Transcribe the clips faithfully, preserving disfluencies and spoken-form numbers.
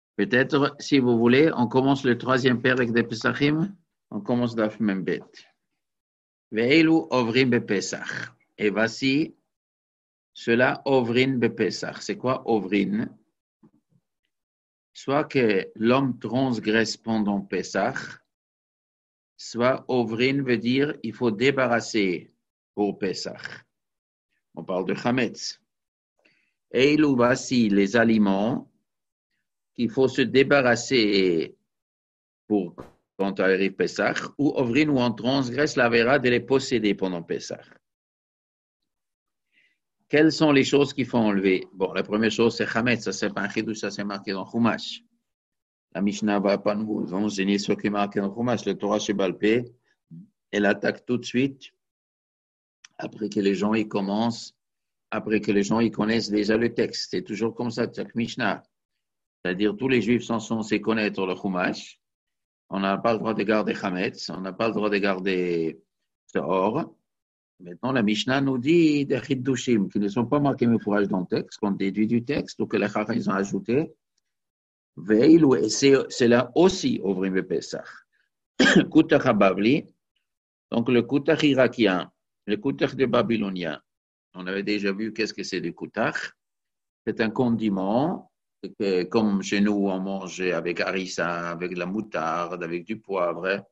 Peut-être, si vous voulez, on commence le troisième Perek de Pesachim. On commence d'Af Membet. Ve'elu ovrim bepesach. Et voici, cela ovrin bepesach. C'est quoi ovrin? Soit que l'homme transgresse pendant Pesach, soit ovrin veut dire il faut débarrasser pour Pesach. On parle de chametz. Et il voici les aliments qu'il faut se débarrasser pour quand arrive Pesach, ou ovrin ou on transgresse la vera de les posséder pendant Pesach. Quelles sont les choses qu'il faut enlever? Bon, la première chose, c'est chametz. Ça, c'est pas un chidouche, ça, c'est marqué dans Chumash. La Mishnah va pas nous enseigner ce qui est marqué dans Chumash. Le Torah Shebal Peh, elle attaque tout de suite, après que les gens y commencent, après que les gens y connaissent déjà le texte. C'est toujours comme ça, chaque Mishnah. C'est-à-dire, tous les Juifs sont censés connaître le Chumash. On n'a pas le droit de garder chametz, on n'a pas le droit de garder Tahor. Maintenant, la Mishnah nous dit des chiddushim qui ne sont pas marqués au fourrage dans le texte, qu'on déduit du texte, ou que les chachas ils ont ajouté. Veil, et c'est là aussi Ovrim Bepesach. Koutach Habavli, donc le koutach irakien, le koutach de babylonien. On avait déjà vu qu'est-ce que c'est du koutach. C'est un condiment, que, comme chez nous on mange avec harissa, avec de la moutarde, avec du poivre.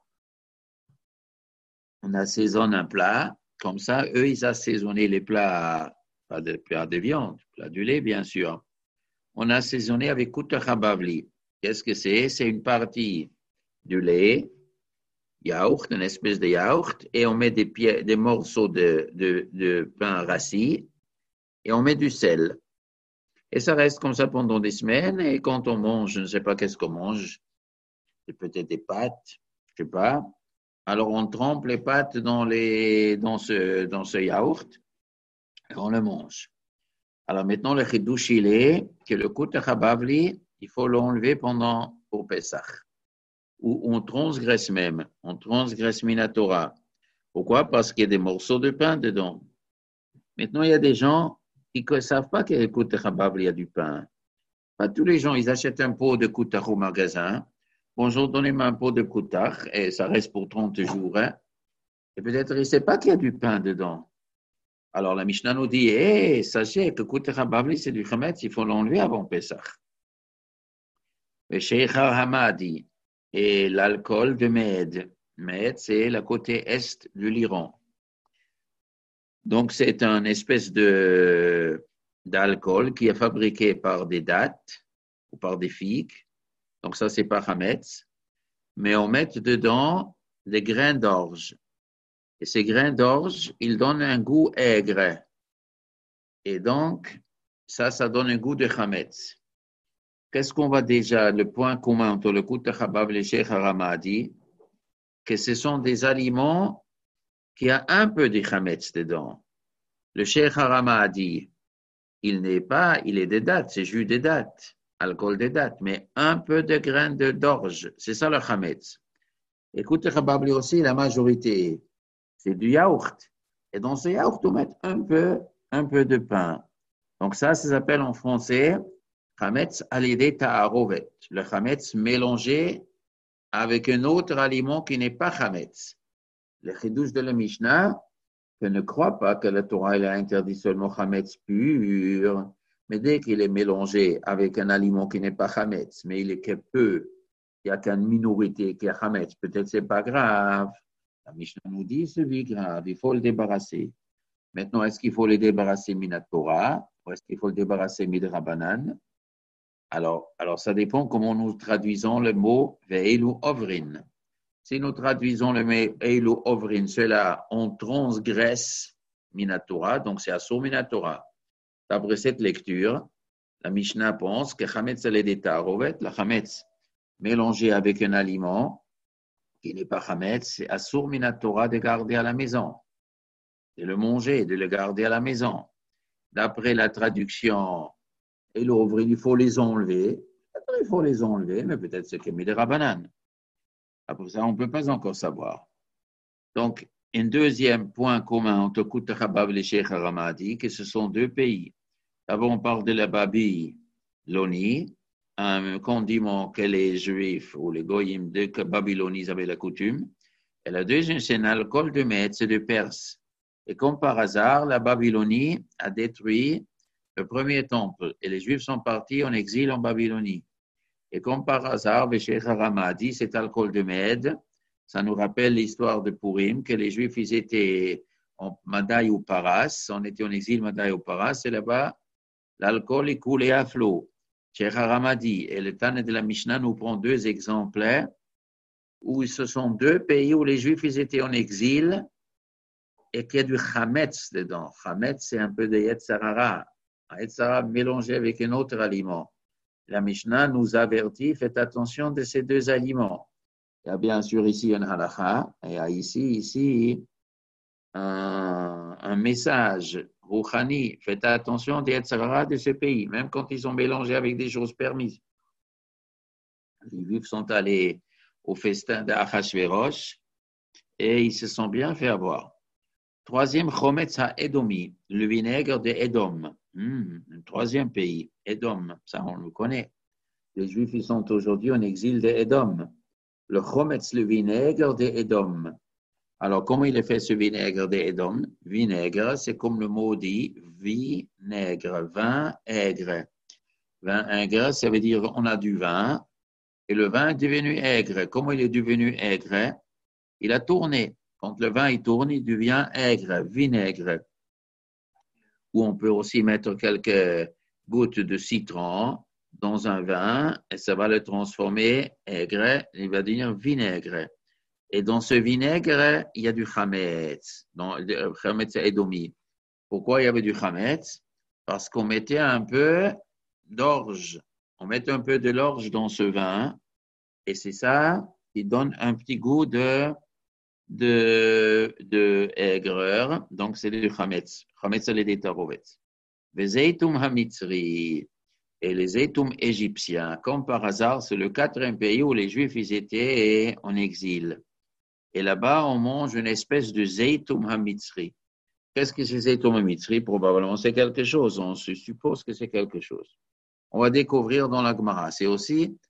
On assaisonne un plat. Comme ça, eux, ils assaisonnaient les plats, pas de plats de viande, plats du lait, bien sûr. On a assaisonné avec koutach habavli. Qu'est-ce que c'est? C'est une partie du lait, yaourt, une espèce de yaourt, et on met des, pieds, des morceaux de, de, de pain rassis, et on met du sel. Et ça reste comme ça pendant des semaines, et quand on mange, je ne sais pas qu'est-ce qu'on mange, c'est peut-être des pâtes, je ne sais pas. Alors, on trempe les pâtes dans, les, dans, ce, dans ce yaourt et on le mange. Alors, maintenant, le chidouche, il est que le koutach habavli, il faut l'enlever pendant, pour Pesach. Ou on transgresse même, on transgresse minatora. Pourquoi? Parce qu'il y a des morceaux de pain dedans. Maintenant, il y a des gens qui ne savent pas qu'il y a le koutach habavli, il y a du pain. Pas tous les gens, ils achètent un pot de koutach au magasin. Bonjour, donnez-moi un pot de koutach, et ça reste pour trente jours. Hein. Et peut-être il ne sait pas qu'il y a du pain dedans. Alors la Mishnah nous dit, hé, hey, sachez que koutach habavli, c'est du chametz, il faut l'enlever avant Pesach. Le Sheikh Hamadi et l'alcool de Med. Med, c'est le côté est de l'Iran. Donc c'est une espèce de, d'alcool qui est fabriqué par des dattes ou par des figues. Donc ça, c'est pas chametz. Mais on met dedans des grains d'orge. Et ces grains d'orge, ils donnent un goût aigre. Et donc, ça, ça donne un goût de chametz. Qu'est-ce qu'on va déjà, le point commun entre le koutach habavli et le Sheikh Hamadi, que ce sont des aliments qui ont un peu de chametz dedans. Le Sheikh Hamadi, il n'est pas, il est des dattes, c'est jus des dattes, alcool des dattes, mais un peu de grains d'orge, c'est ça le chametz. Et koutach habavli aussi, la majorité, c'est du yaourt. Et dans ce yaourt, on met un peu, un peu de pain. Donc ça, ça s'appelle en français chametz alidé ta'arovet. Le chametz mélangé avec un autre aliment qui n'est pas chametz. Le chidouche de la Mishnah, je ne crois pas que la Torah elle a interdit seulement chametz pur, mais dès qu'il est mélangé avec un aliment qui n'est pas chametz, mais il est que peu, il n'y a qu'une minorité qui a chametz, peut-être c'est pas grave. La Mishnah nous dit, c'est grave, il faut le débarrasser. Maintenant, est-ce qu'il faut le débarrasser minat Torah ou est-ce qu'il faut le débarrasser midrabanan? Alors, alors, ça dépend comment nous traduisons le mot ve'elu ovrin. Si nous traduisons le mot ve'elu ovrin, cela, on transgresse minat Torah, donc c'est assur minat Torah. D'après cette lecture, la Mishnah pense que chametz alidé ta'arovet, la chametz mélangé avec un aliment, qui n'est pas chametz, c'est assur minat Torah de garder à la maison, de le manger, de le garder à la maison. D'après la traduction, et l'ouvrir, il faut les enlever. Il faut les enlever, mais peut-être c'est que des rabananes. Après ça, on ne peut pas encore savoir. Donc, un deuxième point commun entre koutach habavli et Sheikh Hamadi, que ce sont deux pays. D'abord, on parle de la Babylonie, un condiment que les Juifs ou les Goyim de Babylonie avaient la coutume. Et la deuxième, c'est un alcool de Mède, c'est de Perse. Et comme par hasard, la Babylonie a détruit le premier temple et les Juifs sont partis en exil en Babylonie. Et comme par hasard, Bécher Harama a dit cet alcool de Mède, ça nous rappelle l'histoire de Purim, que les Juifs, ils étaient en Madaï ou Paras, on était en exil Madaï ou Paras, et là-bas, l'alcool est coulé à flot. Cheikh Harama dit, et le Tane de la Mishnah nous prend deux exemples, où ce sont deux pays où les Juifs, ils étaient en exil, et qu'il y a du chametz dedans. Chametz, c'est un peu de yetzarara. Un yetzarara mélangé avec un autre aliment. La Mishnah nous avertit, faites attention de ces deux aliments. Il y a bien sûr ici un halakha, et il y a ici, ici, un, un message, Rouhani, faites attention des yetzarara de ce pays, même quand ils ont mélangé avec des choses permises. Les Juifs sont allés au festin d'Achashverosh et ils se sont bien fait avoir. Troisième, Chometz ha-Edomi, le vinaigre de Edom. Hmm, un troisième pays, Edom, ça on le connaît. Les Juifs ils sont aujourd'hui en exil de Edom. Le Chometz, le vinaigre de Edom. Alors, comment il est fait ce vinaigre de Edom? Vinaigre, c'est comme le mot dit, vinaigre, vin aigre. Vin aigre, ça veut dire on a du vin et le vin est devenu aigre. Comment il est devenu aigre? Il a tourné. Quand le vin il tourne, il devient aigre, vinaigre. Ou on peut aussi mettre quelques gouttes de citron dans un vin et ça va le transformer aigre, il va devenir vinaigre. Et dans ce vinaigre, il y a du chametz. Dans le chametz édomi. Pourquoi il y avait du chametz? Parce qu'on mettait un peu d'orge. On met un peu de l'orge dans ce vin et c'est ça qui donne un petit goût de de, de aigreur, donc c'est du chametz. Chametz, c'est les tarovetz. Les zeytoum hamitzri et les zeytoum égyptiens, comme par hasard, c'est le quatrième pays où les Juifs ils étaient en exil. Et là-bas, on mange une espèce de zeytoum hamitzri. Qu'est-ce que c'est zeytoum hamitzri? Probablement, c'est quelque chose. On se suppose que c'est quelque chose. On va découvrir dans la Gemara. C'est aussi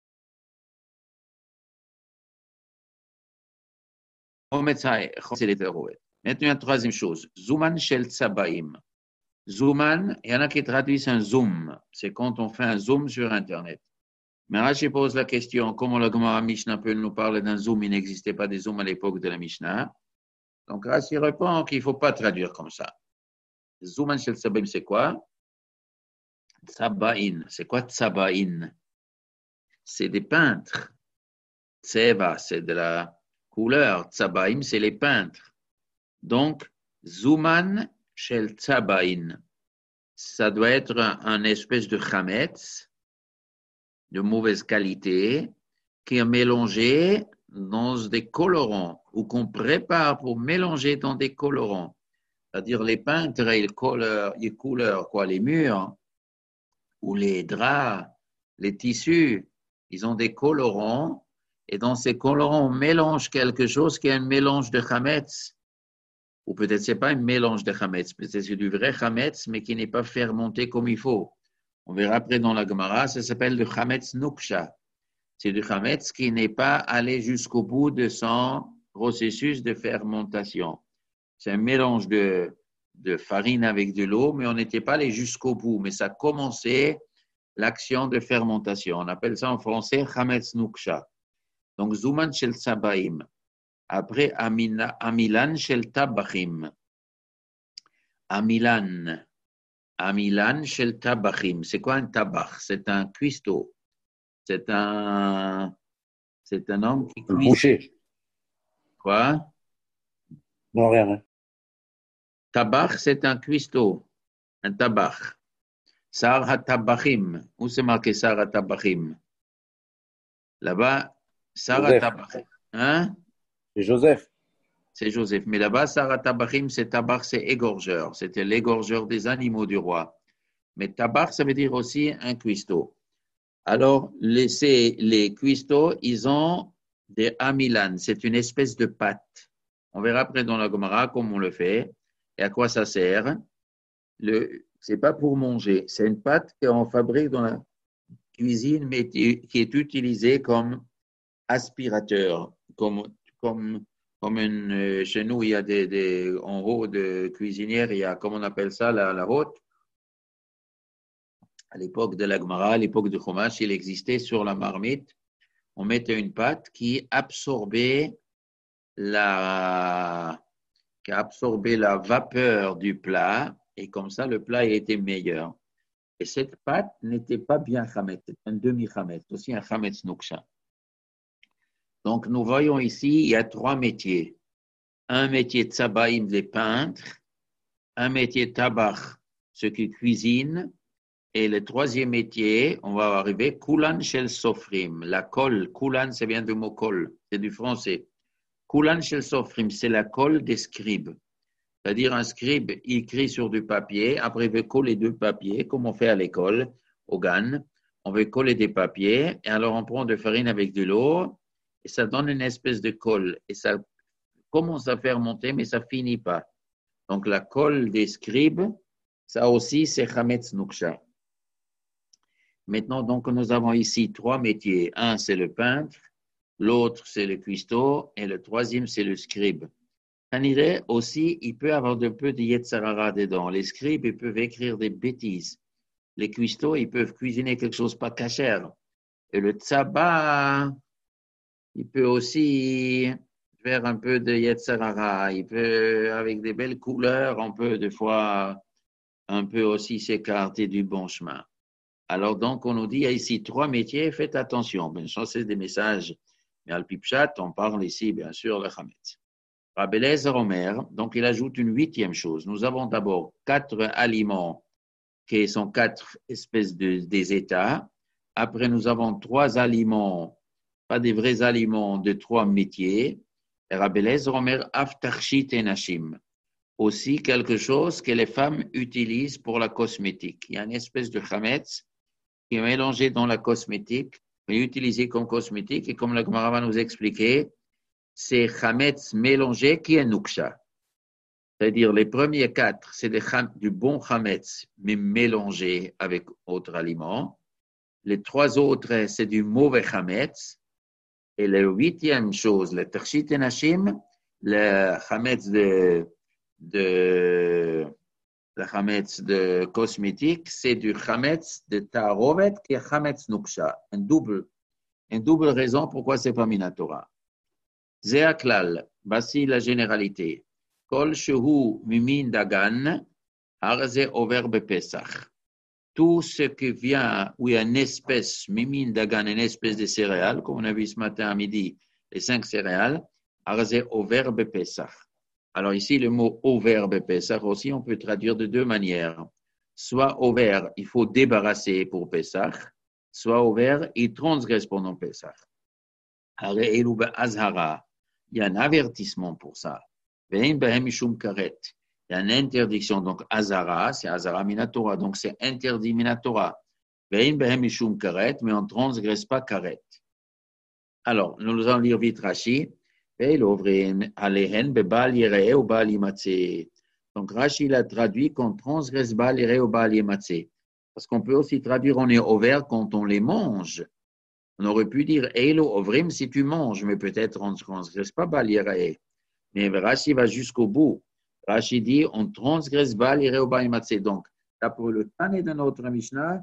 Maintenant, une troisième chose. Zouman shel tsabaim. Zouman, il y en a qui traduisent un zoom. C'est quand on fait un zoom sur Internet. Mais là, je pose la question, comment la Gemara Mishnah peut nous parler d'un zoom? Il n'existait pas de zoom à l'époque de la Mishnah. Donc, Rashi répond qu'il ne faut pas traduire comme ça. Zouman shel tsabaim, c'est quoi? Tsabain. C'est quoi tsabain? C'est des peintres. Tseva, c'est de la couleur. Tsabaim, c'est les peintres. Donc, Zouman shel Tsabain. Ça doit être un, un espèce de chametz de mauvaise qualité qui est mélangé dans des colorants ou qu'on prépare pour mélanger dans des colorants. C'est-à-dire les peintres, ils couleur, ils couleur quoi, les murs ou les draps, les tissus, ils ont des colorants. Et dans ces colorants, on mélange quelque chose qui est un mélange de chametz. Ou peut-être ce n'est pas un mélange de chametz, peut-être c'est du vrai chametz, mais qui n'est pas fermenté comme il faut. On verra après dans la Gemara, ça s'appelle le chametz nuksha. C'est du chametz qui n'est pas allé jusqu'au bout de son processus de fermentation. C'est un mélange de, de farine avec de l'eau, mais on n'était pas allé jusqu'au bout. Mais ça a commencé l'action de fermentation. On appelle ça en français chametz nuksha. Donc, Zouman shel Tsabaim. Après, Amina, Amilan shel Tabachim. Amilan. Amilan shel Tabachim. C'est quoi un tabach? C'est un cuistot. C'est un, c'est un homme qui cuisine. Boucher. Quoi? Non, rien, rien. Tabach, c'est un cuistot. Un tabach. Sar ha-Tabachim. Où c'est marqué Sar ha-Tabachim? Là-bas, Sarah Tabachim. Hein? C'est Joseph. C'est Joseph. Mais là-bas, Sarah Tabachim, c'est Tabach, c'est égorgeur. C'était l'égorgeur des animaux du roi. Mais Tabach, ça veut dire aussi un cuistot. Alors, les, les cuistots, ils ont des amilan. C'est une espèce de pâte. On verra après dans la Gemara comment on le fait et à quoi ça sert. Ce n'est pas pour manger. C'est une pâte qu'on fabrique dans la cuisine mais qui est utilisée comme aspirateur, comme, comme, comme une, chez nous, il y a des, des, en haut de cuisinière, il y a, comment on appelle ça, la, la haute. À l'époque de la Gemara, à l'époque du Chumash, il existait sur la marmite, on mettait une pâte qui absorbait la, qui absorbait la vapeur du plat, et comme ça, le plat était meilleur. Et cette pâte n'était pas bien chametz, c'était un demi-chametz, aussi un chametz nuksha. Donc, nous voyons ici, il y a trois métiers. Un métier de tsabaïm, les peintres, un métier de tabach, ceux qui cuisinent, et le troisième métier, on va arriver, kulan shel sofrim, la colle. Kulan, c'est bien du mot colle, c'est du français. Kulan shel sofrim, c'est la colle des scribes. C'est-à-dire un scribe, il écrit sur du papier, après il veut coller deux papiers, comme on fait à l'école, au G A N. On veut coller des papiers, et alors on prend de farine avec de l'eau, et ça donne une espèce de colle. Et ça commence à faire monter, mais ça finit pas. Donc la colle des scribes, ça aussi, c'est chametz nuksha. Maintenant, donc, nous avons ici trois métiers. Un, c'est le peintre, l'autre, c'est le cuistot, et le troisième, c'est le scribe. Kanireh aussi, il peut avoir un peu de yetzer hara dedans. Les scribes, ils peuvent écrire des bêtises. Les cuistots, ils peuvent cuisiner quelque chose pas cachère. Et le tzaba, il peut aussi faire un peu de yetzer hara. Il peut, avec des belles couleurs, on peut des fois un peu aussi s'écarter du bon chemin. Alors donc, on nous dit, il y a ici trois métiers, faites attention. Bien sûr, c'est des messages. Mais al pipchat, on parle ici, bien sûr, le chametz. Rabbi Eliezer Omer, donc il ajoute une huitième chose. Nous avons d'abord quatre aliments qui sont quatre espèces de, des états. Après, nous avons trois aliments, pas des vrais aliments, de trois métiers. Et Rabbi Eliezer Omer, aftarshit et nashim. Aussi quelque chose que les femmes utilisent pour la cosmétique. Il y a une espèce de chametz qui est mélangé dans la cosmétique, mais utilisé comme cosmétique. Et comme la Gemara va nous expliquer, c'est chametz mélangé qui est nuksha. C'est-à-dire les premiers quatre, c'est des cham, du bon chametz, mais mélangé avec autres aliments. Les trois autres, c'est du mauvais chametz. Et la huitième chose, le tershit et nashim, le chametz de, de, le chametz de cosmétique, c'est du chametz de ta'arovet qui est chametz nuksha. Un double, une double raison pourquoi c'est pas minatora. Zé aklal, voici la généralité. Kol shehu mimin dagan, arze over bepesach. Tout ce qui vient où il y a une espèce, mimin dagan, une espèce de céréales, comme on a vu ce matin à midi, les cinq céréales, arze over bepesach. Alors ici, le mot over bepesach aussi, on peut traduire de deux manières. Soit over, il faut débarrasser pour Pesach, soit over, il transgresse pendant Pesach. Il y a un avertissement pour ça. Il y a une interdiction. Donc, Azara, c'est Azara Minatora. Donc, c'est interdit Minatora. Mais on ne transgresse pas Karet. Alors, nous allons lire vite Rashi. Donc, Rashi l'a traduit qu'on transgresse Baal Yireh ou Baal Yematze. Parce qu'on peut aussi traduire on est ouvert quand on les mange. On aurait pu dire Eilo Ovrim si tu manges, mais peut-être on ne transgresse pas Baal Yireh. Mais Rashi va jusqu'au bout. Rashi dit on transgresse Baal Yireh ou Baal Yematze. Donc, d'après le Tané de notre Mishnah,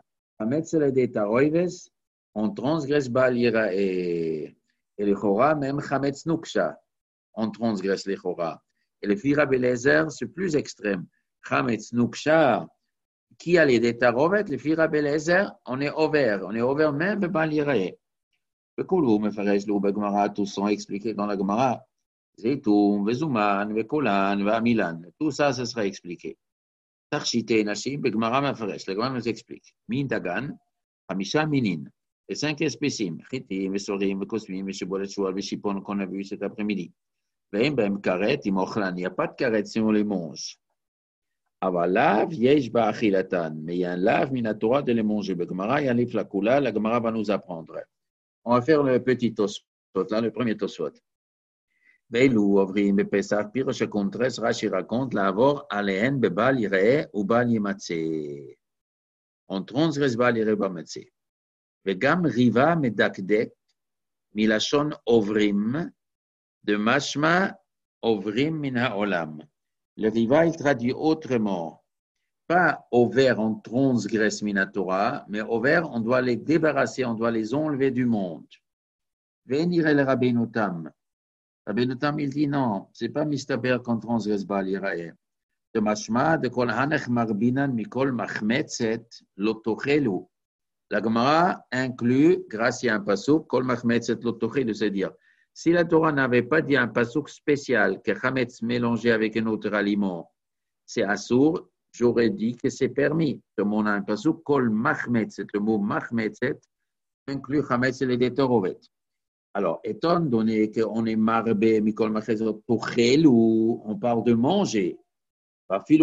on transgresse Baal Yireh. Et le Chora, même Chametz Nuksha, on transgresse les Chora. Et le Fira Belezer, c'est plus extrême. Chametz Nuksha, qui a les détarovet, le Fira Belezer, on est ouvert. On est ouvert même Baal Yireh. Le Koulou, me ferait le Gemara, tous sont expliqués dans la Gemara. Zeytoum, Vezuman, Vekolan, Vamilan. Tout ça, ce sera expliqué. Tarchite, Nashim, Begmara, me ferait. La Gemara nous explique. Min Dagan, Hamisha Minin. Les cinq espèces, Chitim, Vesorim, Vekosmim, Veshebolet Choual, Veshipon, qu'on a vu cet après-midi. Veim, Bem, Karet, Imochlan. Il n'y a pas de karet si on les mange. Avalav, Yesh, Ba'achilatan. Mais il y a un lave, Minatora, de les manger. Begmara, il y a les flakula, la Gemara va nous apprendre. On va faire le petit tosfot, là, le premier tosfot. Veilou, Ovrim, Bepesach, Pirosh, Kontres, Rashi raconte, l'avor, Aléen, Bebal, Yireh, ou Bal Yematze. On transgresse Bal Yireh, Bamatze. Vegam riva medakdek milashon ovrim de mashma ovrim min haolam. Le riva, il traduit autrement. Pas over, on transgresse minatora, mais over, on doit les débarrasser, on doit les enlever du monde. Venir el Rabbeinu Tam. Rabbeinu Tam, il dit non, c'est pas mistaber qu'on transgresse Baal Yiraeh. De mashma de kol hanech marbinan mikol machmetzet lotochelu. La Gemara inclut, grâce à un pasuk, kol machmetzet lotochelu, c'est-à-dire, si la Torah n'avait pas dit un pasuk spécial que chametz mélangé avec un autre aliment, c'est assour, j'aurais dit que c'est permis. Comme on a un pasuk, kol machmetzet, le mot machmetzet inclut chametz et les détorovet. Alors, étant donné qu'on est marbé, mikol machmetzet lotochelu, on parle de manger. Si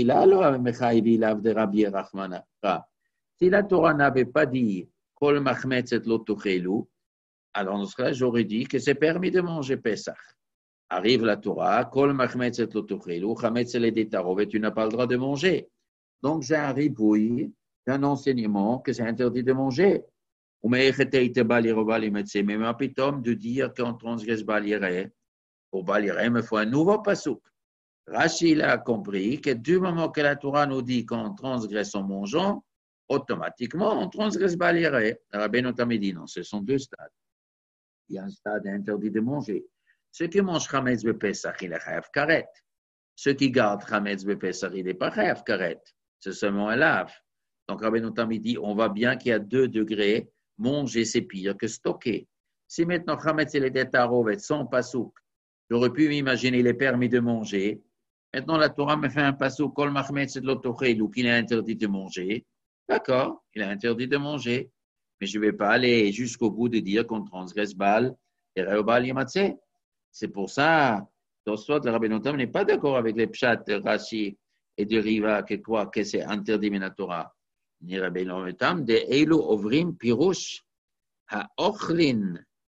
la Torah n'avait pas dit Kol machmetzet lo tochelu, alors dans ce cas, j'aurais dit que c'est permis de manger Pesach. Arrive la Torah, Kol machmetzet lo tochelu, chametz le détarovet, tu n'as pas le droit de manger. Donc j'ai un ribouille d'un enseignement que c'est interdit de manger. Mais ma pitom de dire qu'on transgresse Baal Yiraeh, pour Baal Yiraeh, il me faut un nouveau pasuk. Rashi a compris que du moment que la Torah nous dit qu'on transgresse en mangeant, automatiquement on transgresse Baal Yiraeh. Rabbeinu Tam dit non, ce sont deux stades. Il y a un stade interdit de manger. Ceux qui mangent chametz bepesach, il est chayav karet. Ceux qui gardent chametz bepesach, il n'est pas chayav karet. C'est seulement un lave. Donc Rabbeinu Tam dit on voit bien qu'il y a deux degrés. Manger c'est pire que stocker. Si maintenant chametz et les détarovet sont pasouk, j'aurais pu m'imaginer les permis de manger. Maintenant, la Torah me fait un pasuk, Kol machmetzet lo tochelu, qu'il est interdit de manger. D'accord, il est interdit de manger. Mais je ne vais pas aller jusqu'au bout de dire qu'on transgresse Baal et Reobal Yamatzeh. C'est pour ça, Tosfot, le Rabbeinu Tam n'est pas d'accord avec les pshat de Rashi et de Riva, que quoi, que c'est interdit dans la Torah. Ni Rabbeinu Tam, de Eilu Ovrim Pirush, Ha-Ochlin.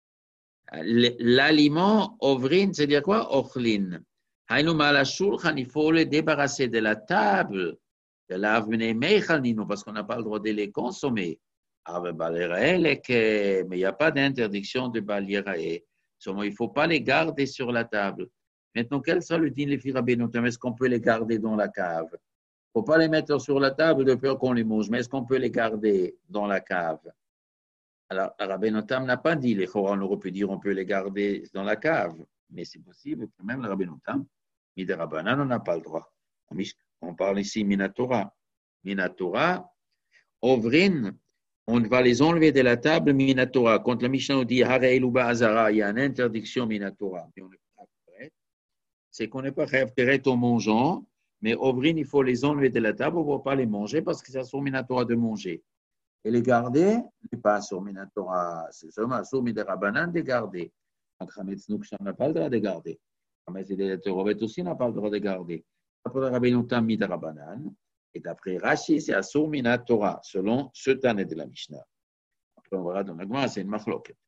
L'aliment, Ovrin, c'est-à-dire quoi? Ochlin. Il faut les débarrasser de la table, de l'avne parce qu'on n'a pas le droit de les consommer. Mais il n'y a pas d'interdiction de Baal Yiraeh. Il ne faut pas les garder sur la table. Maintenant, quel sera le din les Rabbeinu Tam? Est-ce qu'on peut les garder dans la cave? Il ne faut pas les mettre sur la table de peur qu'on les mange, mais est-ce qu'on peut les garder dans la cave? Alors, Rabbeinu Tam n'a pas dit, les Chorans, on aurait pu dire on peut les garder dans la cave, mais c'est possible que même le Rabbeinu Tam, Mide Rabbanan, on n'a pas le droit. On parle ici Minatora. Minatora, Ovrin, on va les enlever de la table Minatora. Quand le Mishnah nous dit Hareil Uba Azara, il y a une interdiction Minatora, mais on n'est pas prêt. C'est qu'on n'est pas prêt en mangeant, mais Ovrin, il faut les enlever de la table, on ne va pas les manger parce que ça sont Minatora de manger. Et les garder, n'est pas sur Minatora, c'est seulement sur Mide Rabbanan de garder. Donc, Hametz Nukshan n'a pas le droit de garder. Hametz et les Terovet aussi n'a pas le droit de garder. Après Rabbeinu Tam Mide Rabbanan, et d'après Rashi, c'est Asur Minatora, selon ce Tane de la Mishnah. Après, on verra dans la Gemara, c'est une machloket.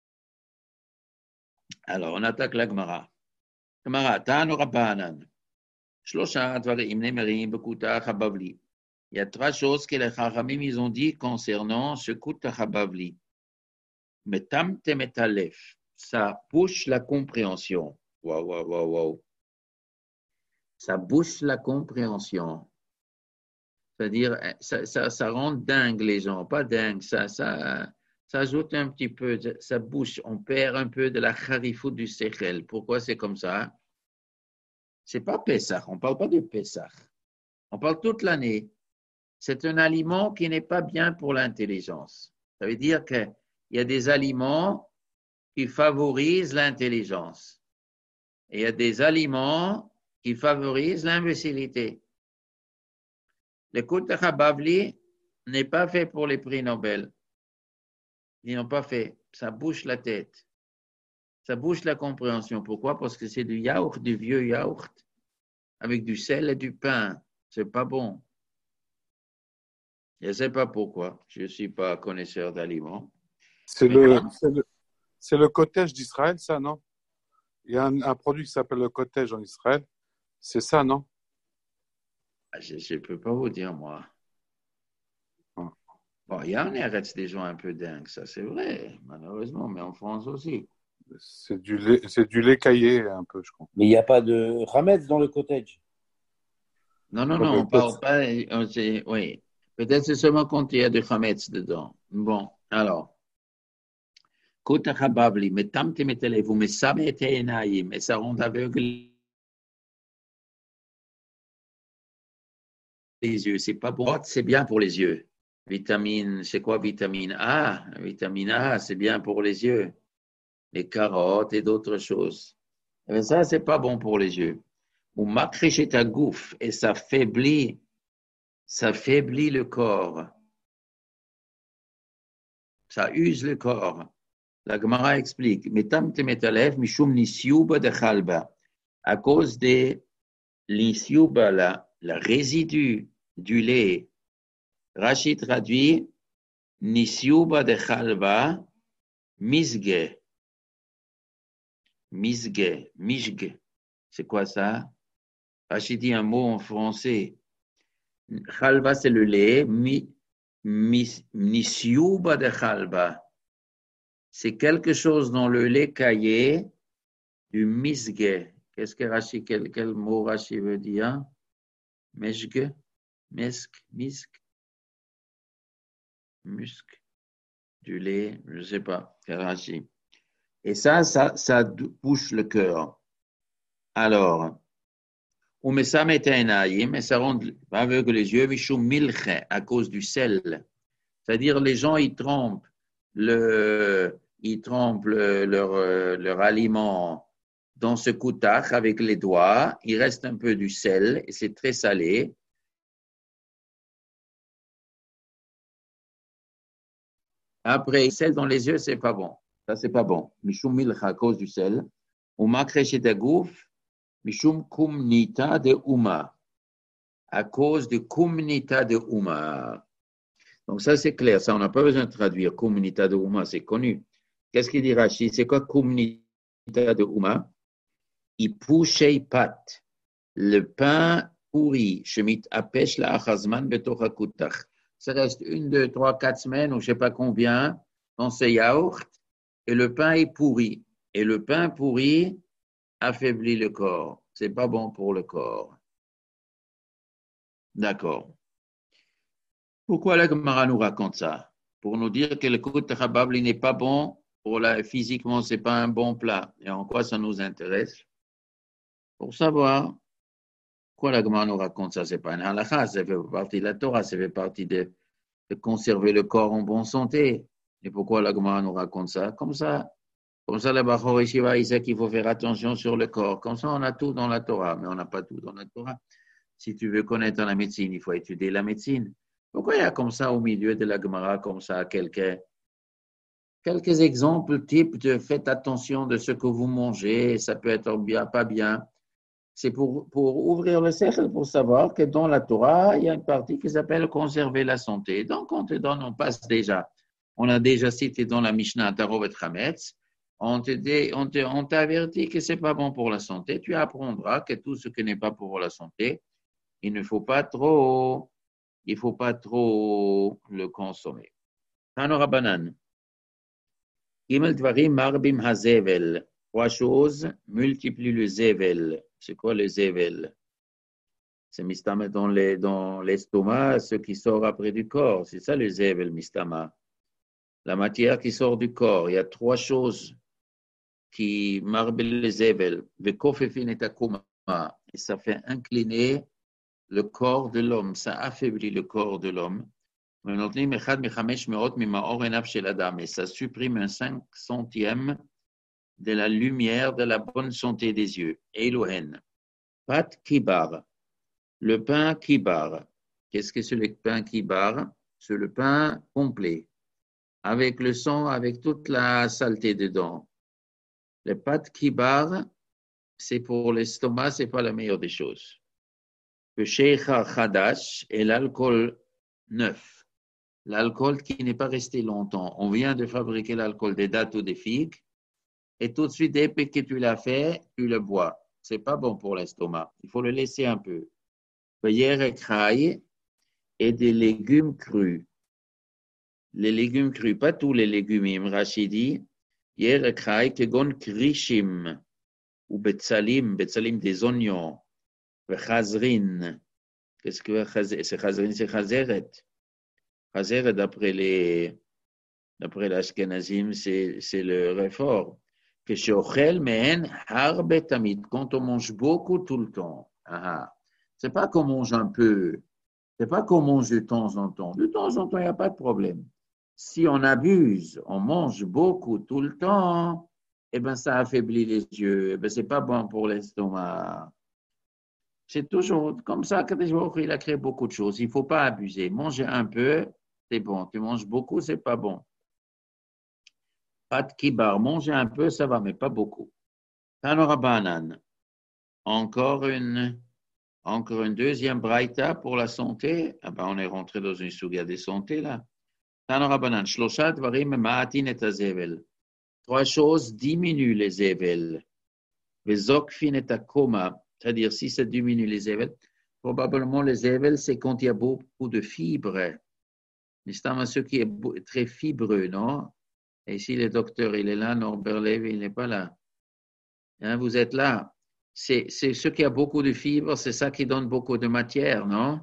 Alors, on attaque la Gemara. Gemara, Tanu Rabbanan. Shlosha Dvarim Nemerim Bekuta Chabavli. Il y a trois choses que les Chachamim ils ont dit concernant ce Kuta Chabavli. Metam temetalef, ça bouche la compréhension. Waouh, waouh, waouh, waouh. Ça bouche la compréhension. C'est-à-dire, ça, ça, ça rend dingue les gens, pas dingue, ça, ça, ça ajoute un petit peu, ça bouche, on perd un peu de la charifout du sechel. Pourquoi c'est comme ça? C'est pas Pessah, on ne parle pas de Pessah. On parle toute l'année. C'est un aliment qui n'est pas bien pour l'intelligence. Ça veut dire qu'il y a des aliments qui favorisent l'intelligence. Et il y a des aliments qui favorisent l'imbécilité. Le Kuta Chabavli n'est pas fait pour les prix Nobel. Ils n'ont pas fait. Ça bouche la tête. Ça bouche la compréhension. Pourquoi? Parce que c'est du yaourt, du vieux yaourt, avec du sel et du pain. C'est pas bon. Je ne sais pas pourquoi. Je ne suis pas connaisseur d'aliments. C'est le, c'est le, c'est le cottage d'Israël, ça, non? Il y a un, un produit qui s'appelle le cottage en Israël. C'est ça, non? Je ne peux pas vous dire, moi. Ah. Oh, il y a en Eretz des gens un peu dingues, ça c'est vrai, malheureusement, mais en France aussi. C'est du lait, c'est du lait caillé un peu, je crois. Mais il n'y a pas de Hametz dans le cottage. Non, non, Dans non, le on parle code. pas. on- c'est- Oui, peut-être c'est seulement quand il y a du chametz dedans. Bon, alors, Kota Chabavli, metamte metele, vous me samete enaim, et ça rend aveugle les yeux. C'est pas bon, c'est bien pour les yeux. Vitamine, c'est quoi vitamine A? Vitamine A, c'est bien pour les yeux. Les carottes et d'autres choses. Mais ça, c'est pas bon pour les yeux. Ou macréché ta gouffre, et ça faiblit, ça faiblit le corps. Ça use le corps. La Gemara explique, Metam te metalev mishum nisyuba de chalba. À cause de l'isyuba, la, la résidu du lait. Rachid traduit, nisyuba de chalba, misge. Misge, mishge. C'est quoi ça? Rachid dit un mot en français. Chalba, c'est le lait. Mi, mis, nisyuba de chalba. C'est quelque chose dans le lait caillé du misge. Qu'est-ce que Rashi, quel, quel mot Rashi veut dire? Meshge, mesk, misk, musc, du lait, je ne sais pas, c'est Rashi. Et ça, ça, ça bouche le cœur. Alors, ou mais ça met un aïe, mais ça rend aveugle les yeux, mishum milche, à cause du sel. C'est-à-dire, les gens, ils trempent le, ils trempent le, leur, leur aliment dans ce koutach avec les doigts, il reste un peu du sel, et c'est très salé. Après, sel dans les yeux, c'est pas bon. Ça, c'est pas bon. Mishum milcha à cause du sel. Ou makreche de gouf, mishum kumnita de uma. À cause de kumnita de uma. Donc, ça, c'est clair. Ça, on n'a pas besoin de traduire. Kumnita de uma, c'est connu. Qu'est-ce qu'il dit Rachid? C'est quoi kumnita de uma? Ipouchei pat. Le pain pourri. Shemit apesh la achazman betocha kutach. Ça reste une, deux, trois, quatre semaines, ou je ne sais pas combien, dans ce yaourt, et le pain est pourri. Et le pain pourri affaiblit le corps. Ce n'est pas bon pour le corps. D'accord. Pourquoi la Gemara nous raconte ça? Pour nous dire que le kout chababli n'est pas bon, pour la, physiquement, ce n'est pas un bon plat. Et en quoi ça nous intéresse? Pour savoir pourquoi la Gemara nous raconte ça. Ce n'est pas un halakha, ça fait partie de la Torah, ça fait partie de, de conserver le corps en bonne santé. Et pourquoi la Gemara nous raconte ça? Comme ça, comme ça, le Bachor Yeshiva, il sait qu'il faut faire attention sur le corps. Comme ça, on a tout dans la Torah, mais on n'a pas tout dans la Torah. Si tu veux connaître la médecine, il faut étudier la médecine. Pourquoi il y a comme ça au milieu de la Gemara, comme ça, quelques, quelques exemples types de faites attention de ce que vous mangez, ça peut être bien, pas bien. C'est pour, pour ouvrir le cercle, pour savoir que dans la Torah, il y a une partie qui s'appelle conserver la santé. Donc, on te donne, on passe déjà. On a déjà cité dans la Mishnah Tarov et Chametz, on t'a averti que ce n'est pas bon pour la santé. Tu apprendras que tout ce qui n'est pas pour la santé, il ne faut pas trop, il faut pas trop le consommer. Tanora banane. Gimel dvarim marbim hazevel. Trois choses multiplient le zevel. C'est quoi le zevel? C'est mistama dans les, dans l'estomac, ce qui sort après du corps. C'est ça le zevel, mistama. La matière qui sort du corps. Il y a trois choses qui marbent le zevel. Vekofefin et akuma. Et ça fait incliner le corps de l'homme. Ça affaiblit le corps de l'homme. Et ça supprime un cinq centième de la lumière de la bonne santé des yeux. Elohen. Pat kibar. Le pain kibar. Qu'est-ce que c'est le pain kibar? C'est le pain complet. Avec le sang, avec toute la saleté dedans. Le pat kibar, c'est pour l'estomac, c'est pas la meilleure des choses. Le sheikha khadash est l'alcool neuf. L'alcool qui n'est pas resté longtemps. On vient de fabriquer l'alcool des dattes ou des figues. Et tout de suite, dès que tu l'as fait, tu le bois. Ce n'est pas bon pour l'estomac. Il faut le laisser un peu. Hier et craille et des légumes crus. les légumes crus, pas tous les légumes. Rachid dit, Yer Krai Kegon Krishim, ou Betsalim, Betsalim des oignons, Chazrin. Qu'est-ce que c'est Chazrin? C'est Chazeret. Chazeret, d'après les, d'après l'Ashkenazim, c'est, c'est le réfort. Que Shochel Mehen Harbe Tamid, quand on mange beaucoup tout le temps. Ah, c'est pas qu'on mange un peu, c'est pas qu'on mange de temps en temps. De temps en temps, il n'y a pas de problème. Si on abuse, on mange beaucoup tout le temps, eh bien, ça affaiblit les yeux. Eh bien, c'est pas bon pour l'estomac. C'est toujours comme ça qu'il a créé beaucoup de choses. Il ne faut pas abuser. Manger un peu, c'est bon. Tu manges beaucoup, c'est pas bon. Pas de kibar. Manger un peu, ça va, mais pas beaucoup. Tanora banane. Encore une, encore une deuxième braïta pour la santé. Ah ben, on est rentré dans une souga de santé, là. Tanora banane. Shloshat varim ma'atin et azevel. Trois choses diminuent les zével. Vezokfin et akoma. C'est-à-dire, si ça diminue les zével, probablement les zével, c'est quand il y a beaucoup de fibres. C'est ce qui est très fibreux, non? Et ici, le docteur, il est là, Norbert Levy, il n'est pas là. Hein, vous êtes là. C'est, c'est ce qui a beaucoup de fibres, c'est ça qui donne beaucoup de matière, non?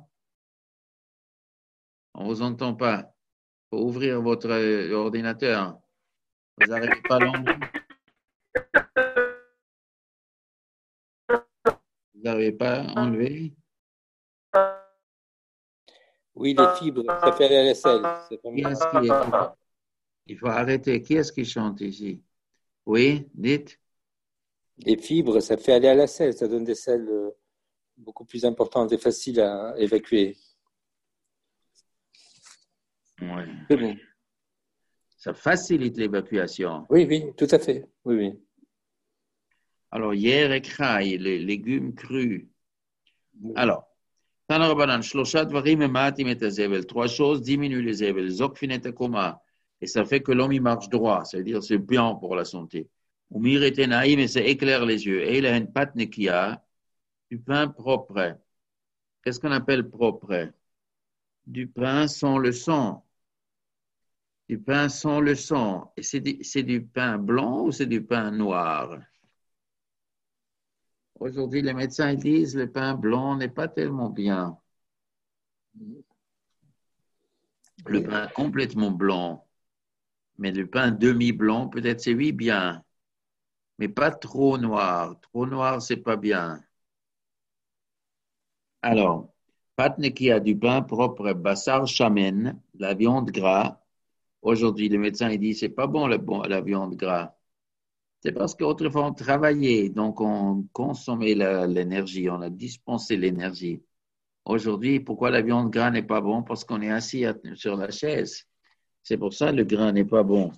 On ne vous entend pas. Il faut ouvrir votre ordinateur. Vous n'arrivez pas à l'enlever. Vous n'arrivez pas à enlever? Oui, les fibres, ça fait la vaisselle. C'est pas Qui mal. est-ce qui est? Il faut, il faut arrêter. Qui est-ce qui chante ici? Oui, dites. Les fibres, ça fait aller à la selle, ça donne des selles euh, beaucoup plus importantes et faciles à évacuer. Ouais. C'est bon. Ça facilite l'évacuation. Oui, oui, tout à fait. Oui, oui. Alors, hier écraille, les légumes crus. Alors, Tanarabanan, Shloshat Varim et Maatim et Azevel. Trois choses diminuent les zével. Zokfin et Akoma. Et ça fait que l'homme il marche droit. C'est-à-dire c'est bien pour la santé. Umir et Naïm, et ça éclaire les yeux. Et il a une pâte nekia, du pain propre. Qu'est-ce qu'on appelle propre? Du pain sans le sang. Du pain sans le sang. Et c'est du, c'est du pain blanc ou c'est du pain noir? Aujourd'hui, les médecins disent que le pain blanc n'est pas tellement bien. Le pain complètement blanc. Mais le pain demi-blanc, peut-être c'est oui bien. Mais pas trop noir. Trop noir, c'est pas bien. Alors, patne qui a du pain propre, bassar chamen, la viande gras. Aujourd'hui, le médecin il dit c'est pas bon, le bon la viande gras. C'est parce qu'autrefois on travaillait, donc on consommait la, l'énergie, on a dispensé l'énergie. Aujourd'hui, pourquoi la viande gras n'est pas bon? Parce qu'on est assis sur la chaise. C'est pour ça que le gras n'est pas bon.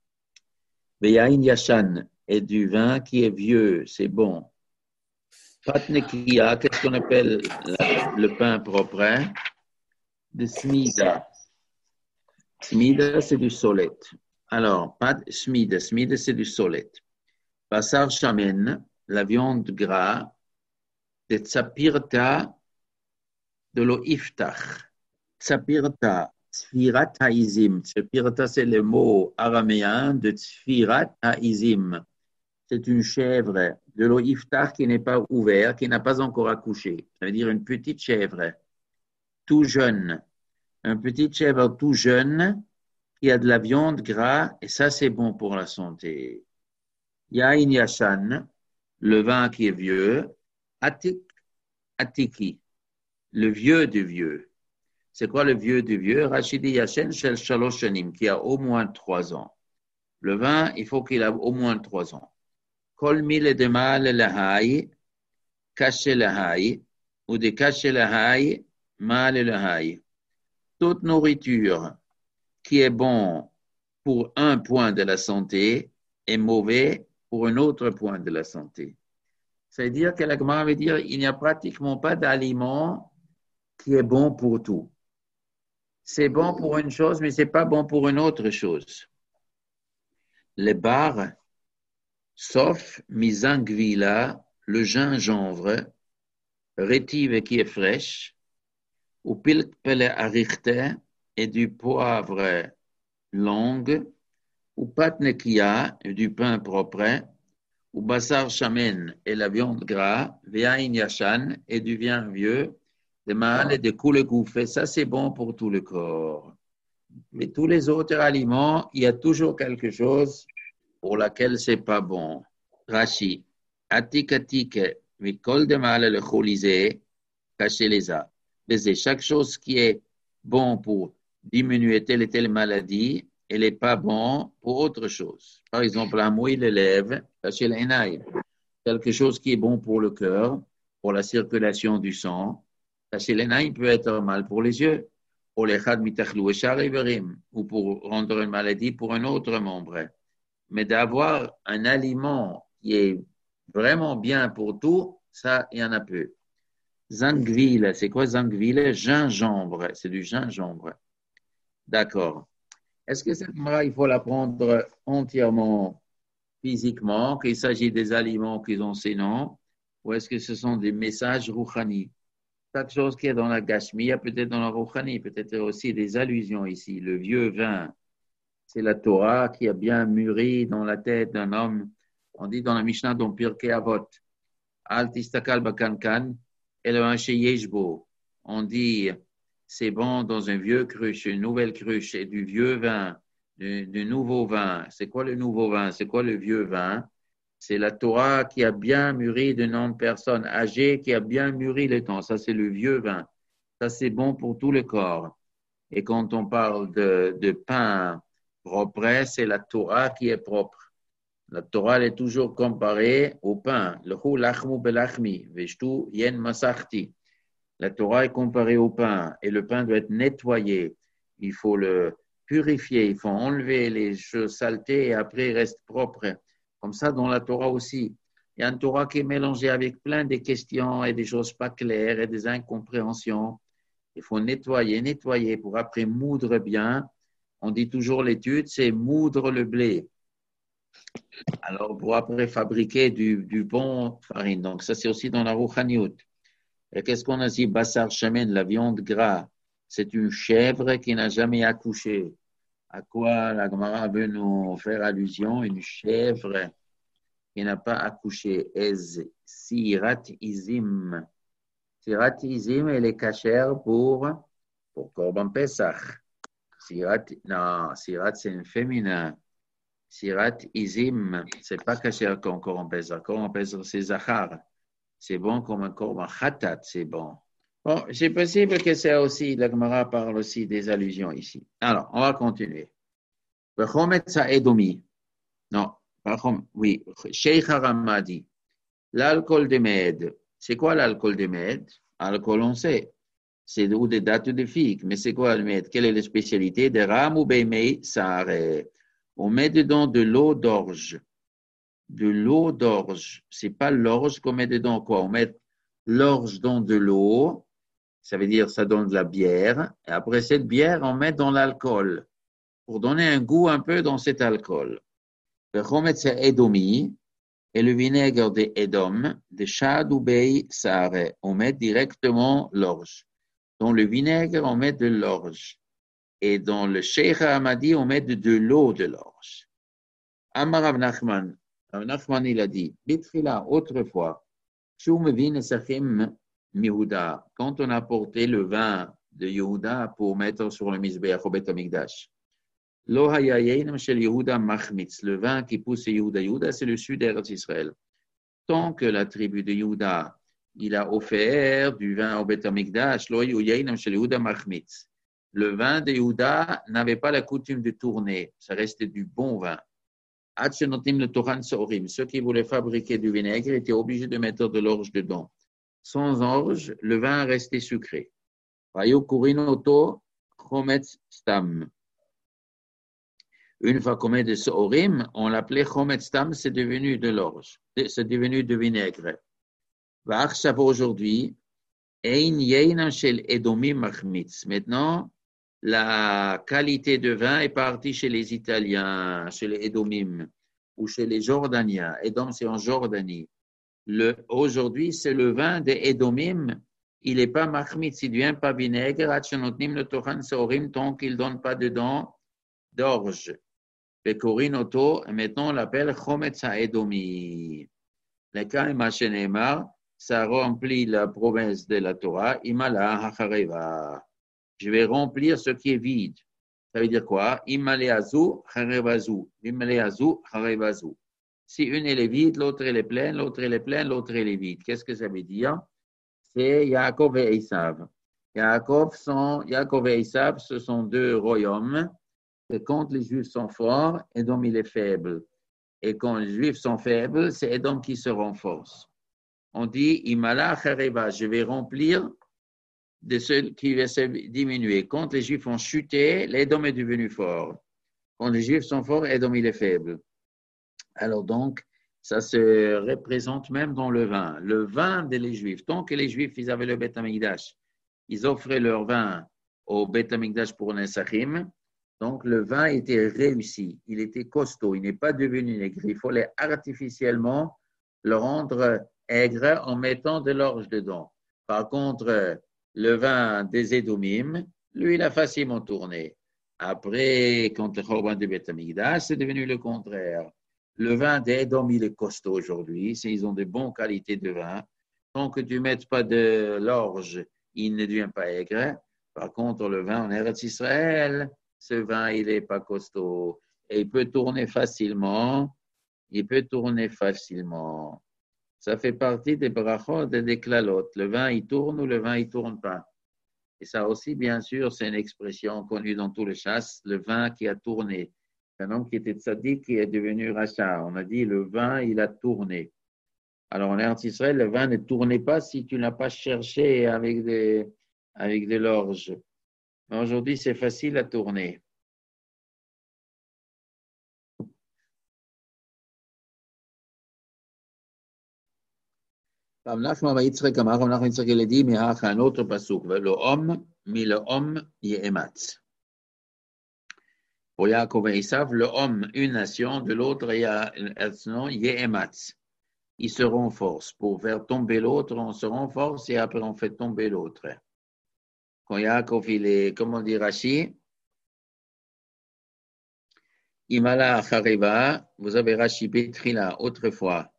Veyain yashan est du vin qui est vieux, c'est bon. Patnekia, qu'est-ce qu'on appelle la, le pain propre? Hein? De smida. Smida, c'est du solette. Alors, pas de smida, smida, c'est du solette. Bassar chamen, la viande gras, de tsapirta, de l'eau iftach. Tsapirta, tsfirat haizim. Tsapirta, c'est le mot araméen de tsfirat haizim. C'est une chèvre de l'eau iftach qui n'est pas ouverte, qui n'a pas encore accouché. Ça veut dire une petite chèvre, tout jeune. Un petit chèvre tout jeune qui a de la viande gras, et ça, c'est bon pour la santé. Yain yashan, le vin qui est vieux. Atik, atiki, le vieux du vieux. C'est quoi le vieux du vieux? Rachidi yashen shel shalosh shanim, qui a au moins trois ans. Le vin, il faut qu'il ait au moins trois ans. Kol mille de mal lahai, caché lahai, ou de caché lahai, mal lahai. Toute nourriture qui est bon pour un point de la santé est mauvais pour un autre point de la santé. C'est-à-dire que la Gemara veut dire qu'il n'y a pratiquement pas d'aliment qui est bon pour tout. C'est bon pour une chose, mais ce n'est pas bon pour une autre chose. Les bars, sauf misangvila, le gingembre, rétive qui est fraîche, ou pilk pele arichte et du poivre longue, ou pat nekia, du pain propre, ou basar shamen, et la viande gras, ve'ain yashan, et du vin vieux, de ma'al et de koule gouffé. Ça, c'est bon pour tout le corps. Mais tous les autres aliments, il y a toujours quelque chose pour laquelle c'est pas bon. Rashi, atik atik, mikol de ma'al le cholisé, caché les a. Mais chaque chose qui est bon pour diminuer telle et telle maladie, elle n'est pas bon pour autre chose. Par exemple, la mouille les lèvres, caché l'enaï. Quelque chose qui est bon pour le cœur, pour la circulation du sang, caché l'enaï peut être mal pour les yeux. Ou pour rendre une maladie pour un autre membre. Mais d'avoir un aliment qui est vraiment bien pour tout, ça, il y en a peu. Zangville, c'est quoi Zangville? Gingembre, c'est du gingembre. D'accord. Est-ce que cette mara, il faut la prendre entièrement physiquement, qu'il s'agit des aliments qui ont ces noms, ou est-ce que ce sont des messages rouhani? Chaque chose qui est dans la gashmiya, peut-être dans la rouhani, peut-être aussi des allusions ici. Le vieux vin, c'est la Torah qui a bien mûri dans la tête d'un homme. On dit dans la Mishnah, dans Pirkei Avot, Al tistakal bakankan, et le hanché yeshbo. On dit, c'est bon dans un vieux cruche, une nouvelle cruche, et du vieux vin, du, du nouveau vin. C'est quoi le nouveau vin? C'est quoi le vieux vin? C'est la Torah qui a bien mûri de nombreuses personnes âgées, qui a bien mûri le temps. Ça, c'est le vieux vin. Ça, c'est bon pour tout le corps. Et quand on parle de, de pain propre, c'est la Torah qui est propre. La Torah, elle est toujours comparée au pain. Le hu lachmu belachmi, veshtu yen masachti. La Torah est comparée au pain. Et le pain doit être nettoyé. Il faut le purifier. Il faut enlever les choses saletés et après, il reste propre. Comme ça, dans la Torah aussi, il y a une Torah qui est mélangée avec plein de questions et des choses pas claires et des incompréhensions. Il faut nettoyer, nettoyer pour après moudre bien. On dit toujours l'étude, c'est moudre le blé. Alors, pour après fabriquer du, du bon farine. Donc, ça, c'est aussi dans la Rouhaniout. Et qu'est-ce qu'on a dit? Bassar shamen, la viande gras. C'est une chèvre qui n'a jamais accouché. À quoi la Gemara veut nous faire allusion? Une chèvre qui n'a pas accouché. Ez sirat izim. Sirat izim, elle est cachère pour, pour Korban Pesach. Sirat, non, sirat, c'est un féminin. Sirat izim, c'est pas cachère comme Korban Pesach. Korban Pesach, c'est zachar. C'est bon comme un Korban Khatat, c'est bon. Bon, c'est possible que c'est aussi, la Gemara parle aussi des allusions ici. Alors, on va continuer. Non, oui, Sheikh Haramadi. L'alcool de Med. C'est quoi l'alcool de Med? Alcool, on sait. C'est ou des dates de figue. Mais c'est quoi le Med? Quelle est la spécialité? De Ram ou Beimei Sare. On met dedans de l'eau d'orge. De l'eau d'orge. C'est pas l'orge qu'on met dedans quoi? On met l'orge dans de l'eau. Ça veut dire ça donne de la bière. Et après cette bière, on met dans l'alcool pour donner un goût un peu dans cet alcool. Le chometz edomi et le vinaigre de Edom, de Shad ou Bei Sare. On met directement l'orge. Dans le vinaigre, on met de l'orge. Et dans le Sheikh Hamadi, on met de, de l'eau de l'orge. Amar Rav Nachman. Rav Nachman, il a dit, Bitrila, autrefois, Shum vin sachim mihuda. Quand on a porté le vin de Yehuda pour mettre sur le Mizbeach au Beth Amikdash. Lo hayayein shel Yehuda machmitz. Le vin qui pousse Yehuda. Yehuda, c'est le sud d'Israël. Tant que la tribu de Yehuda, il a offert du vin au Beth Amikdash, lo hayayein shel Yehuda machmitz. Le vin de Yehuda n'avait pas la coutume de tourner. Ça restait du bon vin. Ceux qui voulaient fabriquer du vinaigre étaient obligés de mettre de l'orge dedans. Sans orge, le vin restait sucré. Une fois qu'on met de sorim, on l'appelait chometz stam, c'est devenu de l'orge, c'est devenu de vinaigre. Aujourd'hui, maintenant, la qualité de vin est partie chez les Italiens, chez les Edomim ou chez les Jordaniens. Edom, c'est en Jordanie. Le, aujourd'hui, c'est le vin des Edomim. Il n'est pas machmitz, il ne devient pas vinaigre. Tant qu'il ne donne pas dedans d'orge. Pecorinoto, et maintenant on l'appelle Chometz Edomi. Le cas Imachénémar, ça remplit la promesse de la Torah, Imala Hachareva. Je vais remplir ce qui est vide. Ça veut dire quoi? Imaleazu, Harevazu. Imaleazu, Harevazu. Si une elle est vide, l'autre elle est pleine, l'autre elle est pleine, l'autre elle est vide. Qu'est-ce que ça veut dire? C'est Yaakov et Esav. Yaakov, sont, Yaakov et Esav, ce sont deux royaumes. Et quand les Juifs sont forts, Edom il est faible. Et quand les Juifs sont faibles, c'est Edom qui se renforce. On dit, Imala Hareva, je vais remplir de ceux qui vont se diminuer. Quand les Juifs ont chuté, l'Edom est devenu fort. Quand les Juifs sont forts, Edom il est faible. Alors donc, ça se représente même dans le vin. Le vin des Juifs, tant que les Juifs, ils avaient le Beth Amikdash, ils offraient leur vin au Beth Amikdash pour Nesachim. Donc, le vin était réussi. Il était costaud. Il n'est pas devenu aigre. Il fallait artificiellement le rendre aigre en mettant de l'orge dedans. Par contre, le vin des Édomim, lui, il a facilement tourné. Après, quand le Chorban de Beth Amikdash, c'est devenu le contraire. Le vin d'Edom, il est costaud aujourd'hui. Ils ont de bonnes qualités de vin. Tant que tu ne mets pas de l'orge, il ne devient pas aigre. Par contre, le vin en Eretz Israël, ce vin, il n'est pas costaud. Et il peut tourner facilement. Il peut tourner facilement. Ça fait partie des brachot et des klalot. Le vin, il tourne ou le vin, il ne tourne pas. Et ça aussi, bien sûr, c'est une expression connue dans tous les chasses. Le vin qui a tourné. Un homme qui était tzaddik qui est devenu rachat. On a dit le vin, il a tourné. Alors en Eretz Israël, le vin ne tournait pas si tu ne l'as pas cherché avec, des, avec de l'orge. Mais aujourd'hui, c'est facile à tourner. Un autre pasuk. Le homme, mais le homme, yematz. Pour Yaakov et Esav, le homme, une nation, de l'autre, il y a une nation, yematz. Ils se renforcent. Pour faire tomber l'autre, on se renforce et après on fait tomber l'autre. Quand Yaakov, il est, comment dit Rashi, Imala Chariva, vous avez Rashi Petrila autrefois.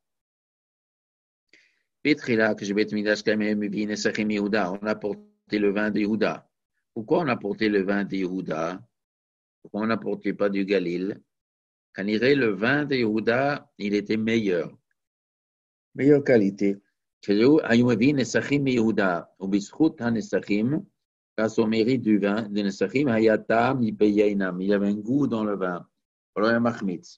Petrila, que je vais te dire, on a porté le vin de Yehuda. Pourquoi on a porté le vin de Yehuda? Pourquoi on n'a porté pas du Galil? Quand il irait le vin de Yehuda, il était meilleur. Meilleure qualité. Grâce au mérite du vin de Nesachim, il y avait un goût dans le vin. Alors, il y a Machmitz.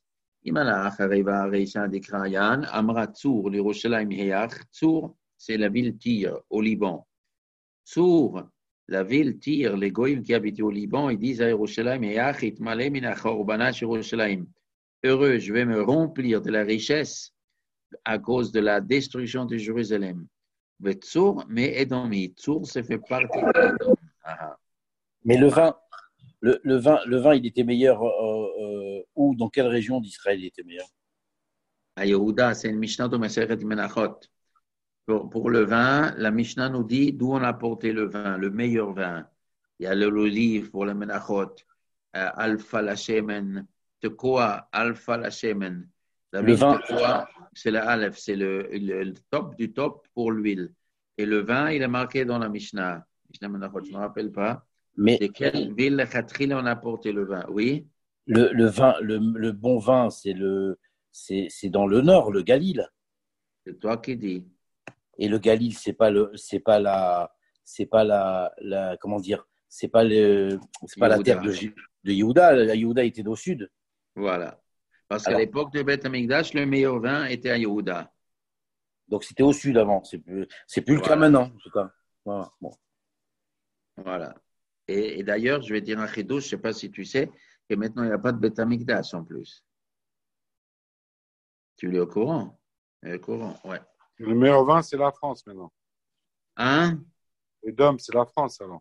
Amra Tzour, l'Yerushalayim Heyach. Tzour, c'est la ville Tyr, au Liban. Tzour, la ville Tyr, les Goïms qui habitent au Liban, ils disent à Yerushalayim Heyach, Itmale min chorbanach Yerushalayim. Heureux, je vais me remplir de la richesse à cause de la destruction de Jérusalem. Mais Tzour, mais Edomi. Tzour, ça fait partie d'Edom. Mais le vin, le, le, vin, le vin, il était meilleur euh, euh, où, dans quelle région d'Israël il était meilleur? À Yehuda, c'est une Mishnah de Masechet Menachot. Pour, pour le vin, la Mishnah nous dit d'où on a porté le vin, le meilleur vin. Il y a l'olive pour le Menachot, euh, Alpha la Shemen, Tekoa, Alpha la Shemen. La le vin, Tekoa, c'est le Aleph, c'est le, le, le top du top pour l'huile. Et le vin, il est marqué dans la Mishnah. Mishnah Menachot, je ne me rappelle pas. mais De quelle ville de Khatril on a porté le vin? Oui. le, le vin, le, le bon vin, c'est le, c'est, c'est dans le nord, le Galil. C'est toi qui dis. Et le Galil, c'est pas le, c'est pas la, c'est pas la, la, comment dire, c'est pas le, c'est pas Yehuda. la terre de, de Yehuda. La Yehuda était au sud. Voilà. Parce qu'à Alors, l'époque de Beth Amikdash, le meilleur vin était à Yehuda. donc c'était au sud avant. C'est plus, c'est plus Voilà. le cas maintenant, en tout cas. Voilà. Bon. Voilà. Et, et d'ailleurs, je vais dire un chidouche, je ne sais pas si tu sais, que maintenant, il n'y a pas de Beth Amikdash en plus. Tu es au courant? Tu es au courant, ouais. Le meilleur vin, c'est la France maintenant. Hein? Edom, c'est la France alors.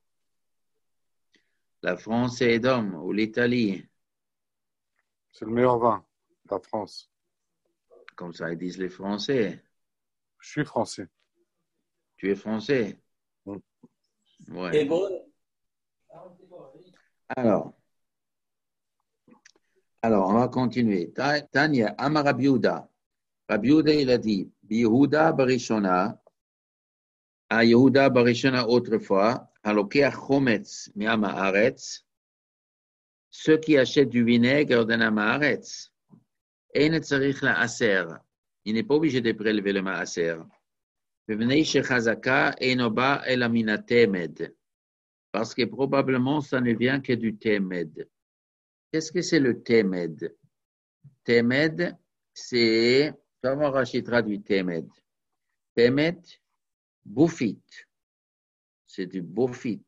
La France et Edom, ou l'Italie. C'est le meilleur vin, la France. Comme ça, ils disent les Français. Je suis français. Tu es français? Mm. Ouais. Alors, Alors, on va continuer. Tanya, Amar Rabbi Yehuda. Rabbi Yehuda, il a dit, Yehuda Barishona, à Yehuda Barishona autrefois, Halokea Chometz Miama Aretz, ceux qui achètent du vinaigre d'un Amaretz, Ein Tzarich la Aser, il n'est pas obligé de prélever le Maaser. Venez chez Chazaka, Einoba Elamina Temed, parce que probablement ça ne vient que du Temed. Qu'est-ce que c'est le Temed? Temed, c'est, comment Rachid traduit Temed? Temed, Boufit. C'est du Boufit.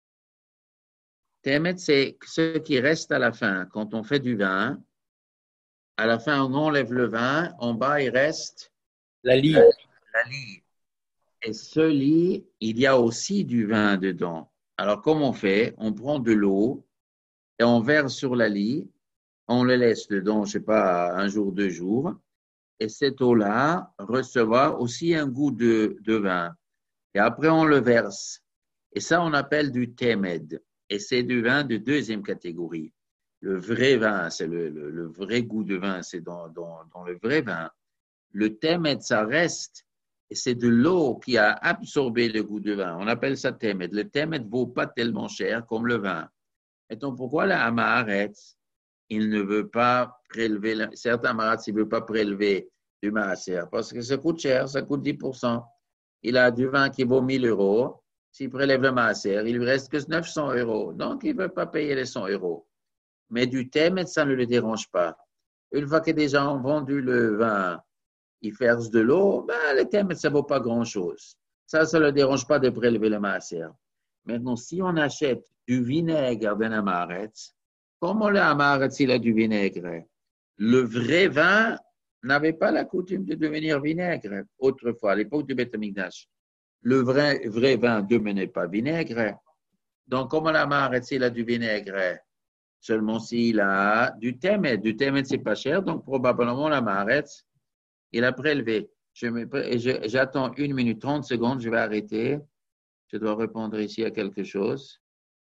Temed, c'est ce qui reste à la fin. Quand on fait du vin, à la fin, on enlève le vin, en bas, il reste La lie. la, la lie. Et ce lit, il y a aussi du vin dedans. Alors, comment on fait? On prend de l'eau et on verse sur la lie. On le laisse dedans, je ne sais pas, un jour, deux jours. Et cette eau-là recevra aussi un goût de, de vin. Et après, on le verse. Et ça, on appelle du temed. Et c'est du vin de deuxième catégorie. Le vrai vin, c'est le, le, le vrai goût de vin, c'est dans, dans, dans le vrai vin. Le temed, ça reste. Et c'est de l'eau qui a absorbé le goût de vin. On appelle ça temed. Le temed ne vaut pas tellement cher comme le vin. Et donc, pourquoi la Amaharetz, il ne veut pas prélever, certains Amaharetz, il ne veut pas prélever du maaser parce que ça coûte cher, ça coûte dix pour cent. Il a du vin qui vaut mille euros. S'il prélève le maaser, il lui reste que neuf cents euros. Donc, il ne veut pas payer les cent euros. Mais du temed, ça ne le dérange pas. Une fois que des gens ont vendu le vin, ils versent de l'eau, ben, le temed, ça ne vaut pas grand-chose. Ça, ça ne le dérange pas de prélever le maaser. Maintenant, si on achète du vinaigre d'un amaretz, comment le amaretz, il a du vinaigre? Le vrai vin n'avait pas la coutume de devenir vinaigre autrefois, à l'époque du Beth Amikdash. Le vrai, vrai vin ne devenait pas vinaigre. Donc, comment l'amaretz, il a du vinaigre? Seulement s'il a du temed. Du temed, c'est pas cher, donc probablement l'amaretz, il a prélevé. Je me, je, j'attends une minute trente secondes, je vais arrêter. Je dois répondre ici à quelque chose.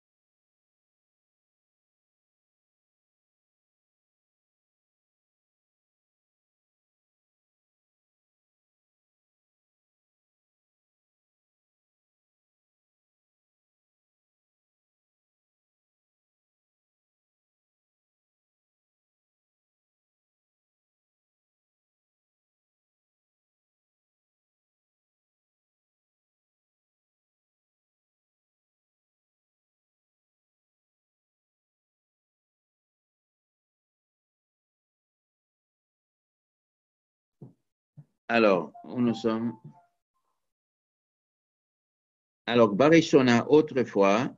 Alors, où nous sommes? Alors, Barishona, autrefois,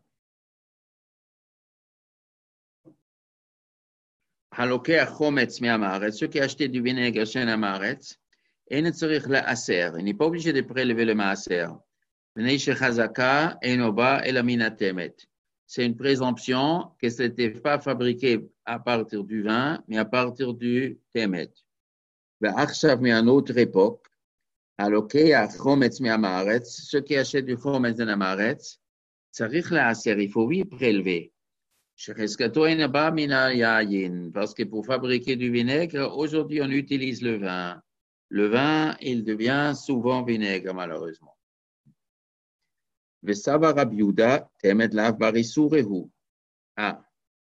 Halokea Chometz Miamaretz, ceux qui achetaient du vinaigre chez Amaretz, et ne tzarich la aser, il n'est pas obligé de prélever le maaser. Venez chez Chazaka, Enoba et la minatemet. C'est une présomption que ce n'était pas fabriqué à partir du vin, mais à partir du temet. Ve'achshav, mais à une autre époque, Halokea Chometz Miamaretz, ceux qui achètent du Chometz de Amaretz, tzarich la aser, il faut lui prélever. Parce que pour fabriquer du vinaigre, aujourd'hui, on utilise le vin. Le vin, il devient souvent vinaigre, malheureusement. Ah.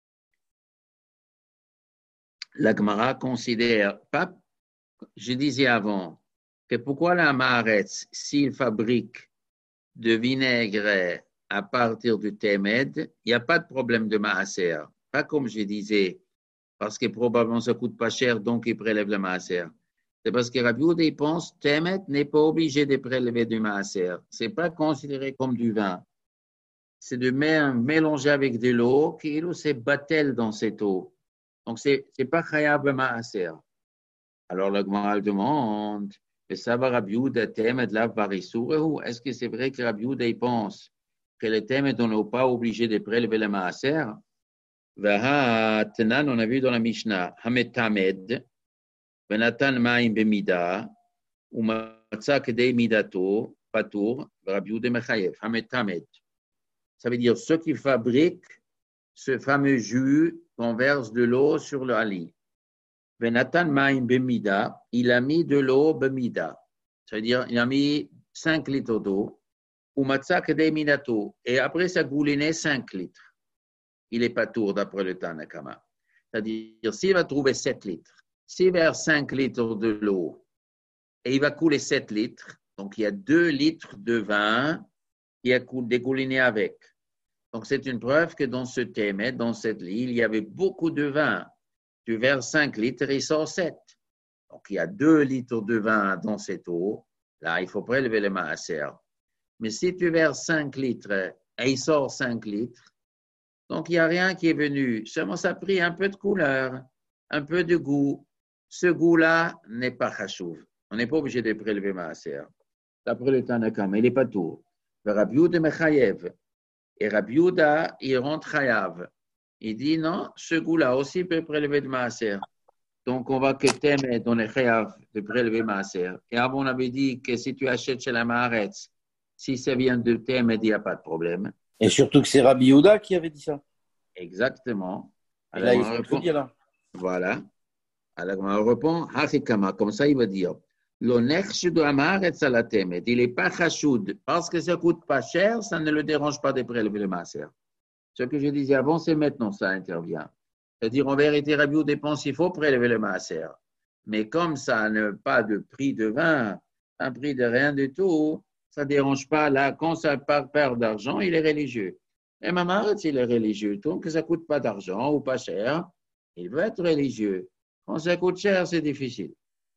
La Gemara considère, pas, je disais avant, que pourquoi la Maaretz, s'il fabrique de vinaigre à partir du temed, il n'y a pas de problème de maaser. Pas comme je disais, parce que probablement ça ne coûte pas cher, donc il prélève le maaser. C'est parce que Rabbi Yehuda pense temed n'est pas obligé de prélever du maaser. Ce n'est pas considéré comme du vin. C'est de mélanger avec de l'eau, qui c'est battel dans cette eau. Donc, ce n'est pas khayab le maaser. Alors, la Gemara demande, est-ce que c'est vrai que Rabbi Yehuda pense que le temed on n'est pas obligé de prélever le maaser? Tenan, on a vu dans la Mishnah, Hametamed, Benatan Maim Bemida, ou Matza Kedei Midato, Patour, Rabbi Yehuda Mechayev, Hametamed. Ça veut dire ceux qui fabriquent ce fameux jus qu'on verse de l'eau sur le hali. Venatan ma'im bemida, il a mis de l'eau bemida. C'est-à-dire, il a mis cinq litres d'eau. Ou matzak de minato. Et après, ça goulinait cinq litres. Il n'est pas tour d'après le Tanakama. C'est-à-dire, s'il va trouver sept litres, s'il verse cinq litres de l'eau et il va couler sept litres, donc il y a deux litres de vin qui a dégouliné avec. Donc, c'est une preuve que dans ce thème, dans cette lit, il y avait beaucoup de vin. Tu verses cinq litres et il sort sept. Donc, il y a deux litres de vin dans cette eau. Là, il faut prélever le maaser. Mais si tu verses cinq litres et il sort cinq litres, donc il n'y a rien qui est venu. Seulement, ça a pris un peu de couleur, un peu de goût. Ce goût-là n'est pas chachouv. On n'est pas obligé de prélever maaser. D'après le Tanakama, il n'est pas tout. Le Rabbi Yehuda mechayev. Et Rabbi Yehuda, il rentre chayav. Il dit non, ce goût-là aussi peut prélever de maaser. Donc, on va que t'aimer dans les chayav de prélever maaser. Et avant, on avait dit que si tu achètes chez la Maharetz, si ça vient de t'aimer, il n'y a pas de problème. Et surtout que c'est Rabbi Yehuda qui avait dit ça. Exactement. Et là, il faut tout dire là. Voilà. Alors, on répond, Hachikama, comme ça, il va dire. L'onechshu de Amaretz à la Temet, il n'est pas chachoud. Parce que ça ne coûte pas cher, ça ne le dérange pas de prélever le maaser. Ce que je disais avant, c'est maintenant ça intervient. C'est-à-dire, en vérité, Rabbi Yehuda pense il faut prélever le maaser. Mais comme ça n'a pas de prix de vin, un prix de rien du tout, ça ne dérange pas. Là, quand ça perd d'argent, il est religieux. Et Mamaretz, il est religieux. Donc, ça ne coûte pas d'argent ou pas cher. Il veut être religieux. Quand ça coûte cher, c'est difficile.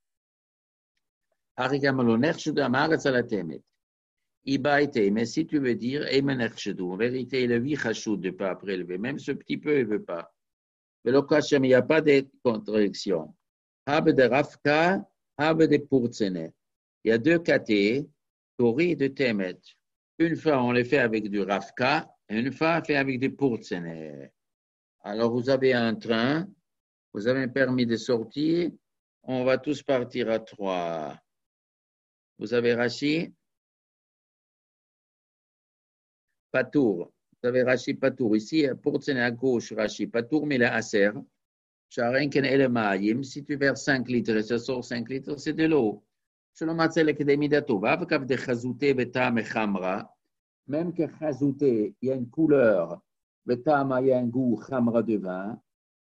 Mais si tu veux dire, en vérité, il est vichachoud de ne pas prélever. Même ce petit peu, il ne veut pas. Mais il n'y a pas de contradiction. Habe de Rafka, habe de Purtsene. Il y a deux catés, Tori et de Temet. Une fois, on les fait avec du Rafka, et une fois, on fait avec du Purtsene. Alors, vous avez un train, vous avez un permis de sortie, on va tous partir à trois. Vous avez Rashi, Patour. Vous avez Rashi, Patour. Ici, Purtsene à gauche, Rashi, Patour, mais la Aser. Si tu verses cinq litres et ça sort cinq litres, c'est de l'eau. Même que chazouté, il y a une couleur, il y a un goût chamra de vin,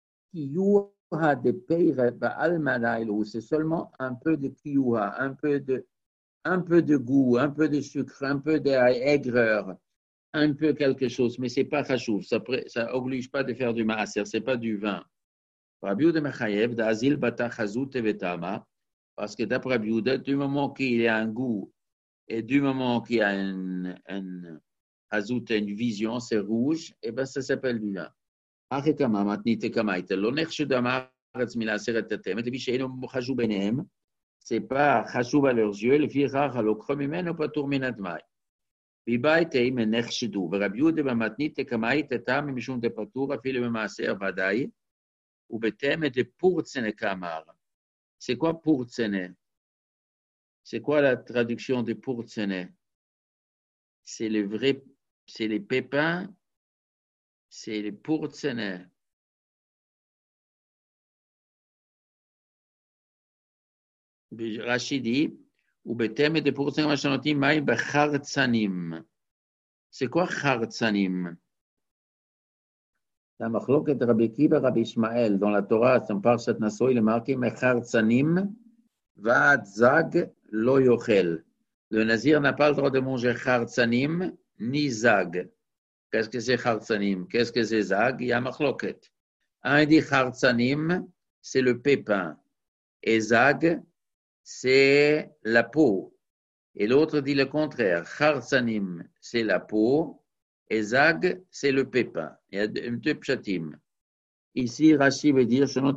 c'est seulement un peu de kiyuha, un peu de, un peu de goût, un peu de sucre, un peu d'aigreur, un peu quelque chose, mais ce n'est pas chachouv, ça n'oblige pas de faire du maaser, ce n'est pas du vin. Rabbi Yehuda mechayev d'azil bata chazout vetama, parce que d'après Rabbi Yehuda, du moment qu'il y a un goût et du moment qu'il y a une, une chazout, une vision, c'est rouge, et ben ça s'appelle du vin. Achekama matnite kamaita lo nechshu d'amaretz milaseret tetemet, et puis chez nous chajou benem, c'est pas chajou à leurs yeux, le firach alokrom mimeno patur minatmai. Bibaitei men nechshidu, Rabbi Yehuda matnite kamaita tam mishum de patur afile b'maaser vadai. Ou betem et de Purtsene Kamar. C'est quoi Purtsene? C'est quoi la traduction de Purtsene? C'est le vrai, c'est les pépins, c'est les Purtsene. Rashi dit, ou betem et de Purtsene machanotim maï bechartsanim. C'est quoi chartsanim? La machloket Rabbi Kiva, Rabbi Ishmael, dans la Torah, son parshat Naso, il est marqué Mechartsanim Va'ad Zag Lo Yochel. Le Nazir n'a pas le droit de manger Chartsanim ni Zag. Qu'est-ce que c'est Chartsanim? Qu'est-ce que c'est Zag? Il y a machloket. Un dit Chartsanim, c'est le pépin. Et Zag, c'est la peau. Et l'autre dit le contraire. Chartsanim, c'est la peau. Et Zag, c'est le pépin. Il y a deux pshatim. Ici, Rashi veut dire sur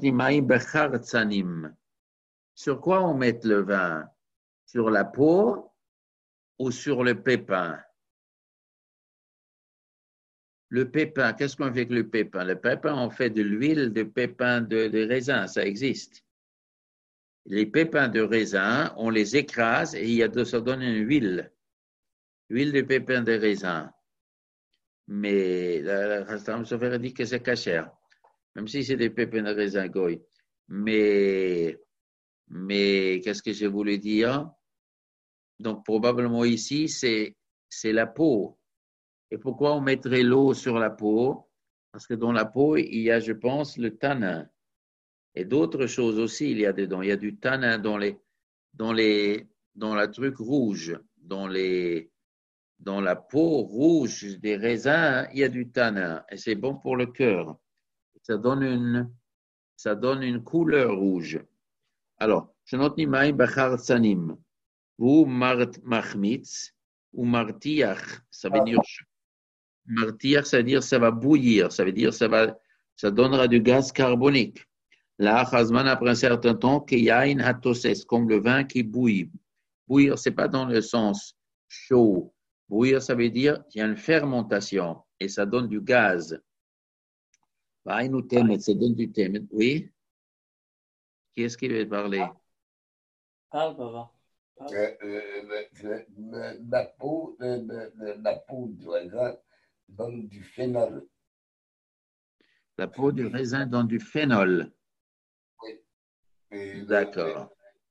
quoi on met le vin? Sur la peau ou sur le pépin? Le pépin, qu'est-ce qu'on fait avec le pépin? Le pépin, on fait de l'huile de pépin de, de raisin, ça existe. Les pépins de raisin, on les écrase et il y a de, ça donne une huile. Huile de pépin de raisin. Mais la Rastam Sofer dit que c'est cachère. même si c'est des pépins de raisin goy. Mais, mais qu'est-ce que je voulais dire? Donc, probablement ici, c'est, c'est la peau. Et pourquoi on mettrait l'eau sur la peau? Parce que dans la peau, il y a, je pense, le tanin. Et d'autres choses aussi, il y a dedans. Il y a du tanin dans les, dans les, dans la truc rouge, dans les, dans la peau rouge des raisins, il y a du tanin. Et c'est bon pour le cœur. Ça donne une, ça donne une couleur rouge. Alors, je note nimaï bachar tsanim. Ou machmitz, ou martiach. Ça veut dire, martiach, ça veut dire ça va bouillir. Ça veut dire ça va, ça donnera du gaz carbonique. Là, Chazman, après un certain temps, Keyain hatoses, comme le vin qui bouille. Bouillir, ce n'est pas dans le sens chaud. Bouillir, ça veut dire qu'il y a une fermentation et ça donne du gaz. Ça donne du temet. Oui? Qui est-ce qui veut parler? Parle, papa. La peau, la peau du raisin donne du phénol. La peau du raisin donne du phénol. D'accord.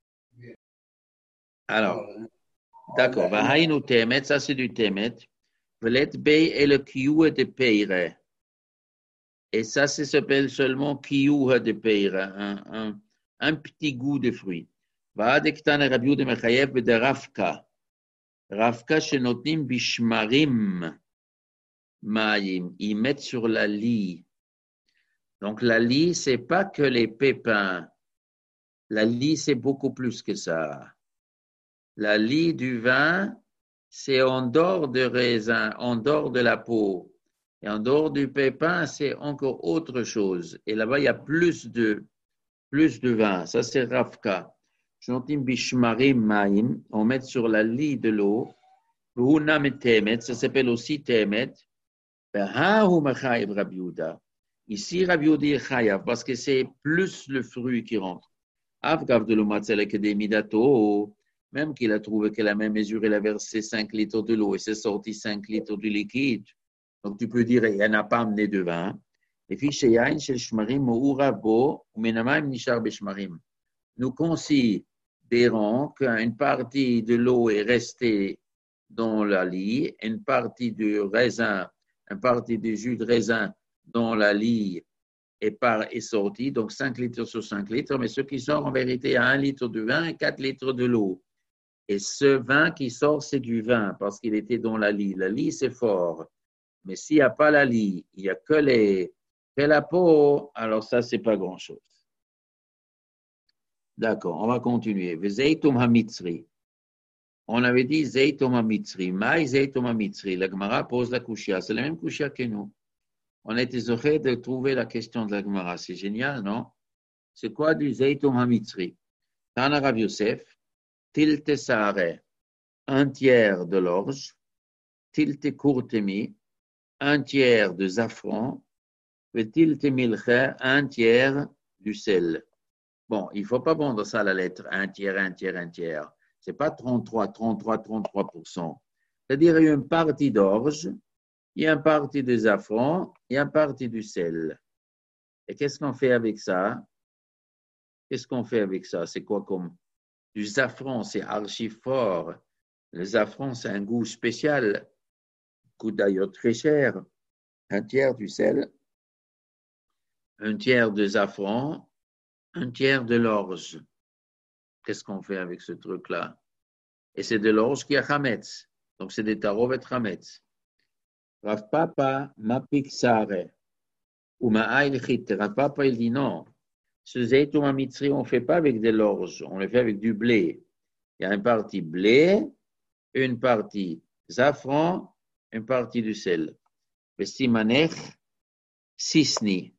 Alors, d'accord. Vahainu temet, ça c'est du temet. Velet bey et le kiou de peire. Et ça, ça s'appelle seulement kiou de peire, un, un, un petit goût de fruit. Vahadektan rabiou de mechayev de rafka. Rafka shenotnim bishmarim maïm. Ils mettent sur la lie. Donc la lie, c'est pas que les pépins. La lie, c'est beaucoup plus que ça. La lie du vin, c'est en dehors de raisin, en dehors de la peau. Et en dehors du pépin, c'est encore autre chose. Et là-bas, il y a plus de, plus de vin. Ça, c'est Rafka. On met sur la lie de l'eau. Ça s'appelle aussi Temet. Ici, Rabbi Yehuda est chayav parce que c'est plus le fruit qui rentre. Avgav de l'Umatzele que des midato, même qu'il a trouvé que la même mesure, il a versé cinq litres de l'eau et c'est sorti cinq litres de liquide. Donc tu peux dire, il n'a pas amené de vin. Et puis, chez Yain, chez Shmarim, Mourabo, ou Menamaim Nishar Beshmarim. Nous considérons qu'une partie de l'eau est restée dans la lie, une partie du raisin, une partie du jus de raisin dans la lie est, par, est sorti, donc cinq litres sur cinq litres, mais ce qui sort en vérité à un litre de vin et quatre litres de l'eau. Et ce vin qui sort, c'est du vin parce qu'il était dans la lie. La lie, c'est fort. Mais s'il n'y a pas la lie, il n'y a que, les, que la peau, alors ça, c'est pas grand-chose. D'accord, on va continuer. Zeitum hamitzri. On avait dit Zeitum hamitzri. Maï Zeitum hamitzri. La Gemara pose la kushia. C'est la même kushia que nous. On était heureux de trouver la question de la Gemara. C'est génial, non? C'est quoi du Zeitum hamitzri? Tana Rav Yosef, tilte saare, un tiers de l'orge, tilte kurtemi, un tiers de safran, et tilte milche, un tiers du sel. Bon, il ne faut pas vendre ça à la lettre, un tiers, un tiers, un tiers. Ce n'est pas trente-trois, trente-trois, trente-trois pour cent. C'est-à-dire il y a une partie d'orge, il y a une partie de safran, il y a une partie du sel. Et qu'est-ce qu'on fait avec ça? Qu'est-ce qu'on fait avec ça? C'est quoi comme du safran? C'est archi fort. Le safran, c'est un goût spécial, coûte d'ailleurs très cher. Un tiers du sel, un tiers de safran, un tiers de l'orge. Qu'est-ce qu'on fait avec ce truc-là? Et c'est de l'orge qui a chametz. Donc c'est des tarov et chametz. Rav Papa mapik-sare ou ma'aïl-chit. Rav Papa, il dit non. Ce zeytoum hamitzri, on ne fait pas avec de l'orge, on le fait avec du blé. Il y a une partie blé, une partie safran, une partie du sel. Vestimanech sisni.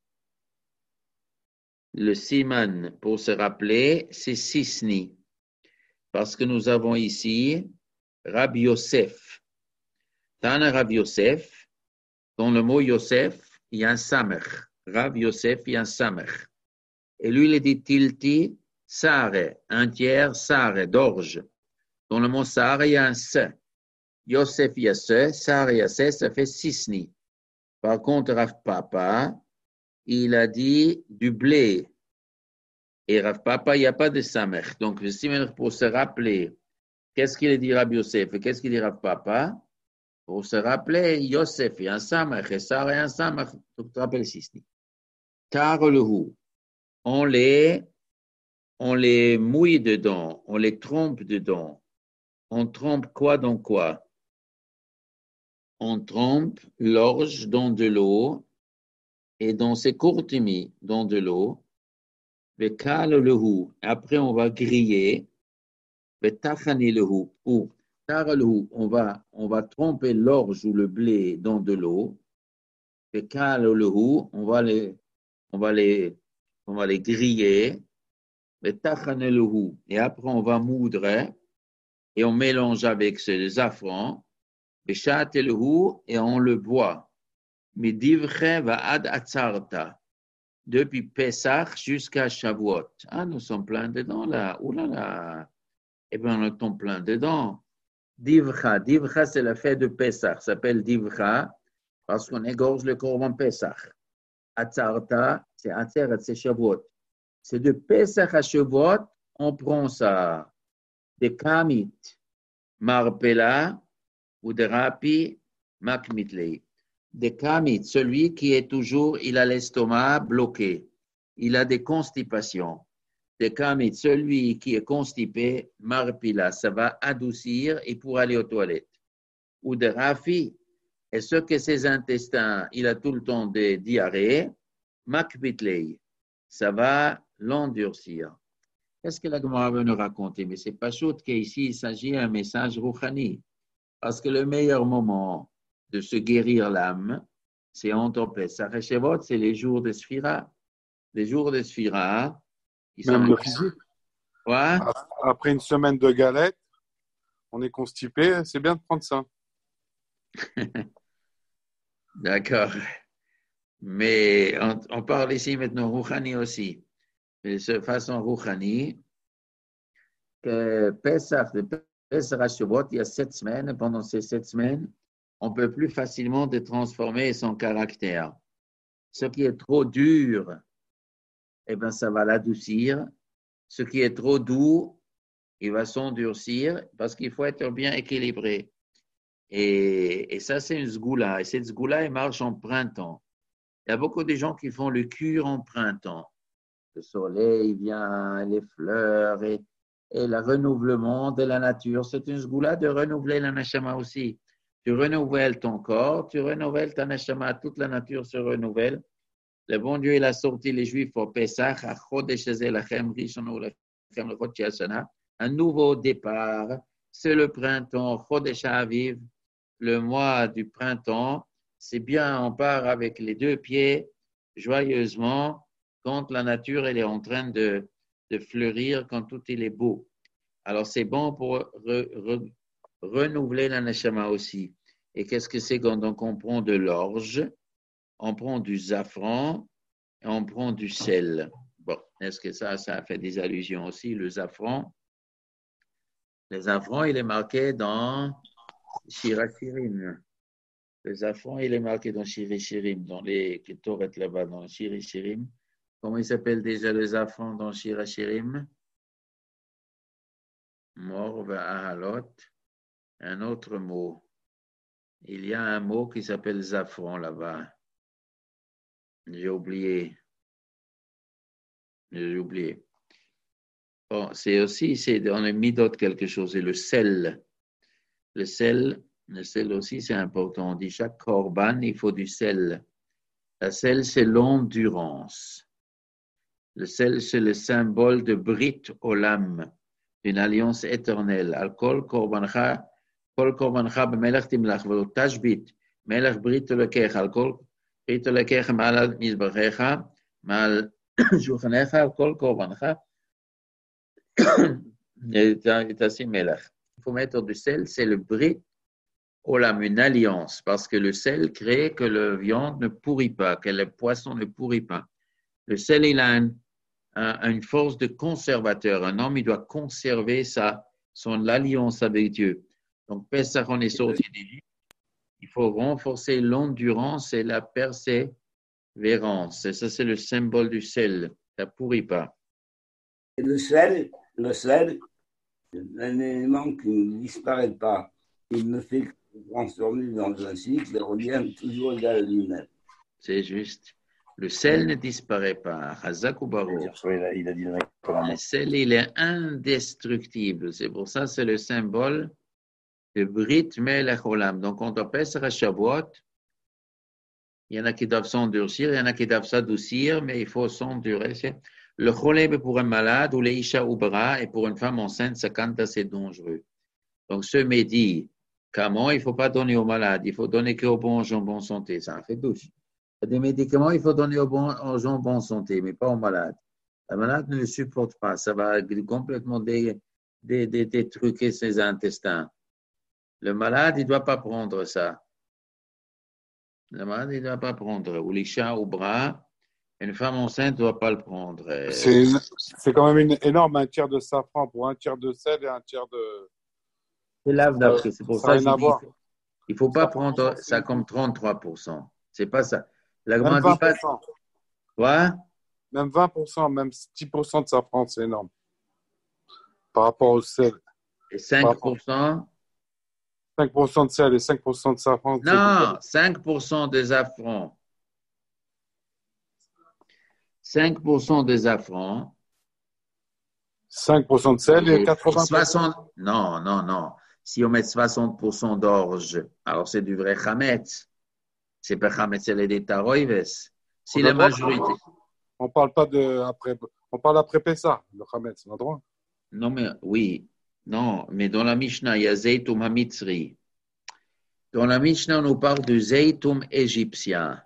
Le siman, pour se rappeler, c'est sisni. Parce que nous avons ici Rabbi Yosef. Tana Rabbi Yosef, dans le mot Yosef, il y a un samech. Rabbi Yosef, il y a un samech. Et lui, il dit tilti sare, un tiers sare, d'orge. Dans le mot sare, il y a un se. Yosef, il y a se, sare, il y a se, ça fait sisni. Par contre, Rav Papa, il a dit du blé. Et Rav Papa, il n'y a pas de Samech. Donc, pour se rappeler, qu'est-ce qu'il dit Rabbi Yosef et qu'est-ce qu'il dit Rav Papa? Pour se rappeler, Yosef, il y a un Samech et Sarah, il y a un Samech. Donc, tu te rappelles ici. Car le hou, on les, on les mouille dedans, on les trompe dedans. On trempe quoi dans quoi? On trempe l'orge dans de l'eau et dans ses courtimis dans de l'eau. Vekal le hou. Après, on va griller. Vetachani le hou. Ou tar le hou. On va, on va tremper l'orge ou le blé dans de l'eau. Vekal le hou. On va les, on va les, on va les griller. Vetachani le hou. Et après, on va moudre. Et on mélange avec ce zafran, Béchat et le hou, et on le boit. Midivche va ad atzarta, depuis Pessah jusqu'à Shavuot. Ah, nous sommes pleins dedans là. Ouh là là. Eh bien, nous sommes pleins dedans. Divcha, Divcha, c'est la fête de Pessah. Ça s'appelle Divcha parce qu'on égorge le corban Pessah. Atzarta, c'est Atzeret, c'est Shavuot. C'est de Pessah à Shavuot, on prend ça. De Kamit, Marpela, ou de Rapi, Makmitlei. De Kamit, celui qui est toujours, il a l'estomac bloqué, il a des constipations. De Kamit, celui qui est constipé, Marpila, ça va adoucir et pour aller aux toilettes. Ou de Rafi, et ce que ses intestins, il a tout le temps des diarrhées, Makmitlei, ça va l'endurcir. Qu'est-ce que la Gemara veut nous raconter? Mais ce n'est pas chose qu'ici, il s'agit d'un message rouchani. Parce que le meilleur moment de se guérir l'âme, c'est entre Pessah et Shavuot, c'est les jours de Sphira. Les jours de Sphira, ils Même sont... le physique. Ouais. Après une semaine de galettes, on est constipé, c'est bien de prendre ça. D'accord. Mais on, on parle ici maintenant rouchani aussi. De façon rouchani, que Pessah, de Pessah à Shavuot, il y a sept semaines, et pendant ces sept semaines, on peut plus facilement de transformer son caractère. Ce qui est trop dur, eh ben, ça va l'adoucir. Ce qui est trop doux, il va s'endurcir parce qu'il faut être bien équilibré. Et, et ça, c'est une sgoula. Et cette sgoula, elle marche en printemps. Il y a beaucoup de gens qui font le cure en printemps. Le soleil vient, les fleurs et, et le renouvellement de la nature. C'est une sgoula de renouveler la neshama aussi. Tu renouvelles ton corps, tu renouvelles ta neshama, toute la nature se renouvelle. Le bon Dieu, il a sorti les Juifs au Pessah, un nouveau départ. C'est le printemps, Chodesh Aviv, le mois du printemps. C'est bien, on part avec les deux pieds joyeusement quand la nature elle est en train de, de fleurir, quand tout il est beau. Alors, c'est bon pour re, re, renouveler la neshama aussi. Et qu'est-ce que c'est quand donc on prend de l'orge, on prend du safran et on prend du sel. Bon, est-ce que ça, ça fait des allusions aussi, le safran? Le safran, il est marqué dans Shira Shirim. Le safran, il est marqué dans Shira Shirim, dans les Ketoret là-bas, dans Shira Shirim. Comment il s'appelle déjà le safran dans Shira Shirim? Mor va'ahalot. Un autre mot. Il y a un mot qui s'appelle safran là-bas. J'ai oublié. J'ai oublié. Bon, c'est aussi, c'est, on a mis d'autres quelque chose, c'est le sel. Le sel, le sel aussi, c'est important. On dit chaque korban, il faut du sel. Le sel, c'est l'endurance. Le sel, c'est le symbole de Brit Olam, une alliance éternelle. Al-kol korbancha, kol korbancha b'melech timlach, v'lo tashbit, melech Brit Olekecha, al-kol Brit Olekecha ma'al mizbechecha, ma'al shulchanecha, al-kol korbancha, et ainsi melech. Il faut mettre du sel, c'est le Brit Olam, une alliance, parce que le sel crée que la viande ne pourrit pas, que le poisson ne pourrit pas. Le sel, il a un une force de conservateur. Un homme, il doit conserver sa, son alliance avec Dieu. Donc, Pessah, on est sorti d'Égypte. Il faut renforcer l'endurance et la percée Vérance. Et ça, c'est le symbole du sel. Ça ne pourrit pas. Et le sel, le sel, c'est un élément qui ne disparaît pas. Il ne fait que se transformer dans un cycle et revient toujours égal à lui-même. C'est juste. Le sel ne disparaît pas. Chazak ou Baruch. Il a, il a dit le mec pour la Le sel, il est indestructible. C'est pour ça, c'est le symbole de Brit Melech Olam. Donc, quand on pèse à Shavuot, il y en a qui doivent s'endurcir, il y en a qui doivent s'adoucir, mais il faut s'endurer. Le choleb pour un malade ou les isha ubra, et pour une femme enceinte, ça compte assez dangereux. Donc, ce midi, comment il ne faut pas donner aux malades, il faut donner qu'aux bons gens en bonne santé. Ça en fait douche. Il y a des médicaments, il faut donner aux, bons, aux gens en bonne santé, mais pas aux malades. La malade ne le supporte pas. Ça va complètement dé, dé, dé, détruquer ses intestins. Le malade, il ne doit pas prendre ça. Le malade, il ne doit pas prendre. Ou l'isha ou bras, une femme enceinte ne doit pas le prendre. C'est, c'est quand même une, énorme, un tiers de safran pour un tiers de sel et un tiers de... C'est là, d'après. C'est pour ça, ça ça que je dis, il ne faut pas ça prendre ça comme trente-trois pour cent. C'est pas ça. La même vingt pour dit cent. Pas... Quoi? Même vingt pour cent, même dix pour cent de safran, c'est énorme. Par rapport au sel. Et cinq pour cent? cinq pour cent de sel et cinq pour cent de safran. Non, cinq pour cent des affronts. cinq pour cent des affronts. cinq pour cent de sel et quatre-vingts pour cent. soixante Non, non, non. Si on met soixante pour cent d'orge, alors c'est du vrai chametz. C'est pas chametz, c'est les taroives. Si la majorité. On parle pas de après. On parle après Pessah, le chametz, on a droit. Non, mais oui. Non, mais dans la Mishnah, il y a Zeytoum Hamitzri. Dans la Mishnah, on nous parle de Zeytoum égyptien.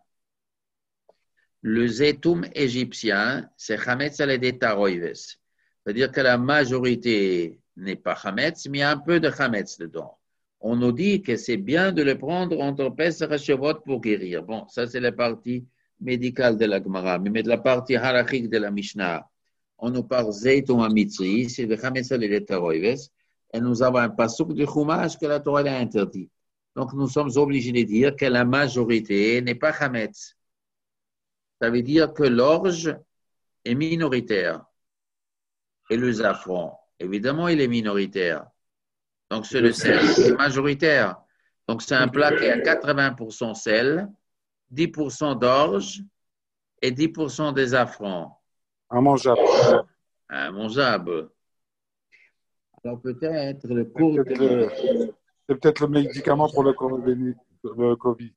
Le Zeytoum égyptien, c'est Chametz al taroives. C'est-à-dire que la majorité n'est pas Chametz, mais il y a un peu de Chametz dedans. On nous dit que c'est bien de le prendre entre Pesach et Shavuot pour guérir. Bon, ça c'est la partie médicale de la Gemara, mais de la partie halachique de la Mishnah, on nous parle Zeytoum Hamitzri, c'est le Chametz al taroives, et nous avons un pasuk de Chumash que la Torah a interdit. Donc nous sommes obligés de dire que la majorité n'est pas Chametz. Ça veut dire que l'orge est minoritaire. Et le safran, évidemment, il est minoritaire. Donc, c'est le sel qui est majoritaire. Donc, c'est un plat qui est à quatre-vingts pour cent sel, dix pour cent d'orge et dix pour cent des affrants. Immangeable. Immangeable. Alors, peut-être le cours c'est peut-être, de... le, c'est peut-être le médicament pour le Covid.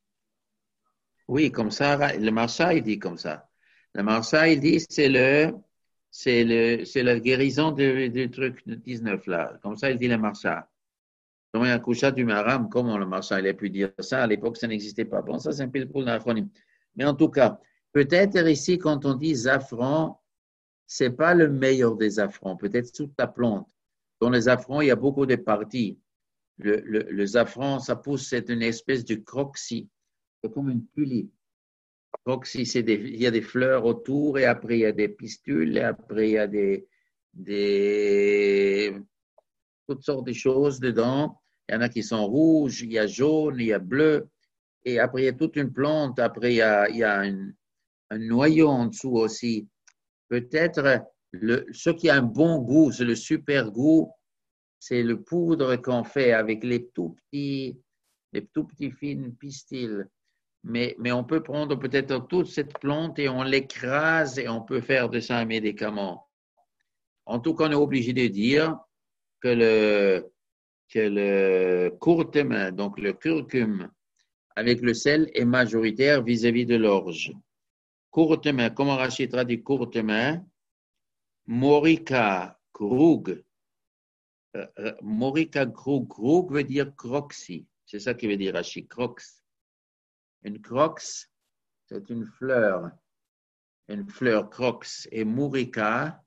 Oui, comme ça, le Marsa, il dit comme ça. Le Marsa, il dit c'est le, c'est le, c'est la guérison du, du truc de dix-neuf là. Comme ça, il dit le Marsa. Comme il y a un couchat du Maram, comment le Marsa, il a pu dire ça? À l'époque, ça n'existait pas. Bon, ça, c'est un peu pour l'acronyme. Mais en tout cas, peut-être ici, quand on dit zafran, c'est pas le meilleur des affrons. Peut-être toute la plante. Dans les affrons, il y a beaucoup de parties. Le, le, le zafran, ça pousse, c'est une espèce de croxy. C'est comme une tulipe. Donc, si c'est des, il y a des fleurs autour, et après il y a des pistules, et après il y a des, des toutes sortes de choses dedans. Il y en a qui sont rouges, il y a jaune, il y a bleu, et après il y a toute une plante, après il y a, il y a un, un noyau en dessous aussi. Peut-être le, ce qui a un bon goût, c'est le super goût, c'est le poudre qu'on fait avec les tout petits, les tout petits fines pistils. Mais, mais on peut prendre peut-être toute cette plante et on l'écrase et on peut faire de ça un médicament. En tout cas, on est obligé de dire que le, que le courtemin, donc le curcum avec le sel, est majoritaire vis-à-vis de l'orge. Courtemin, comment Rachid traduit courtemin? Morica krug. Euh, Morica krug. Krug veut dire croxy. C'est ça qui veut dire Rachid, crox. Une crox, c'est une fleur, une fleur crox. Et mourica,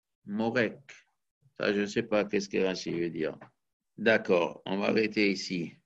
morek. Ça, je ne sais pas qu'est-ce que Rachid veut dire. D'accord, on va arrêter ici.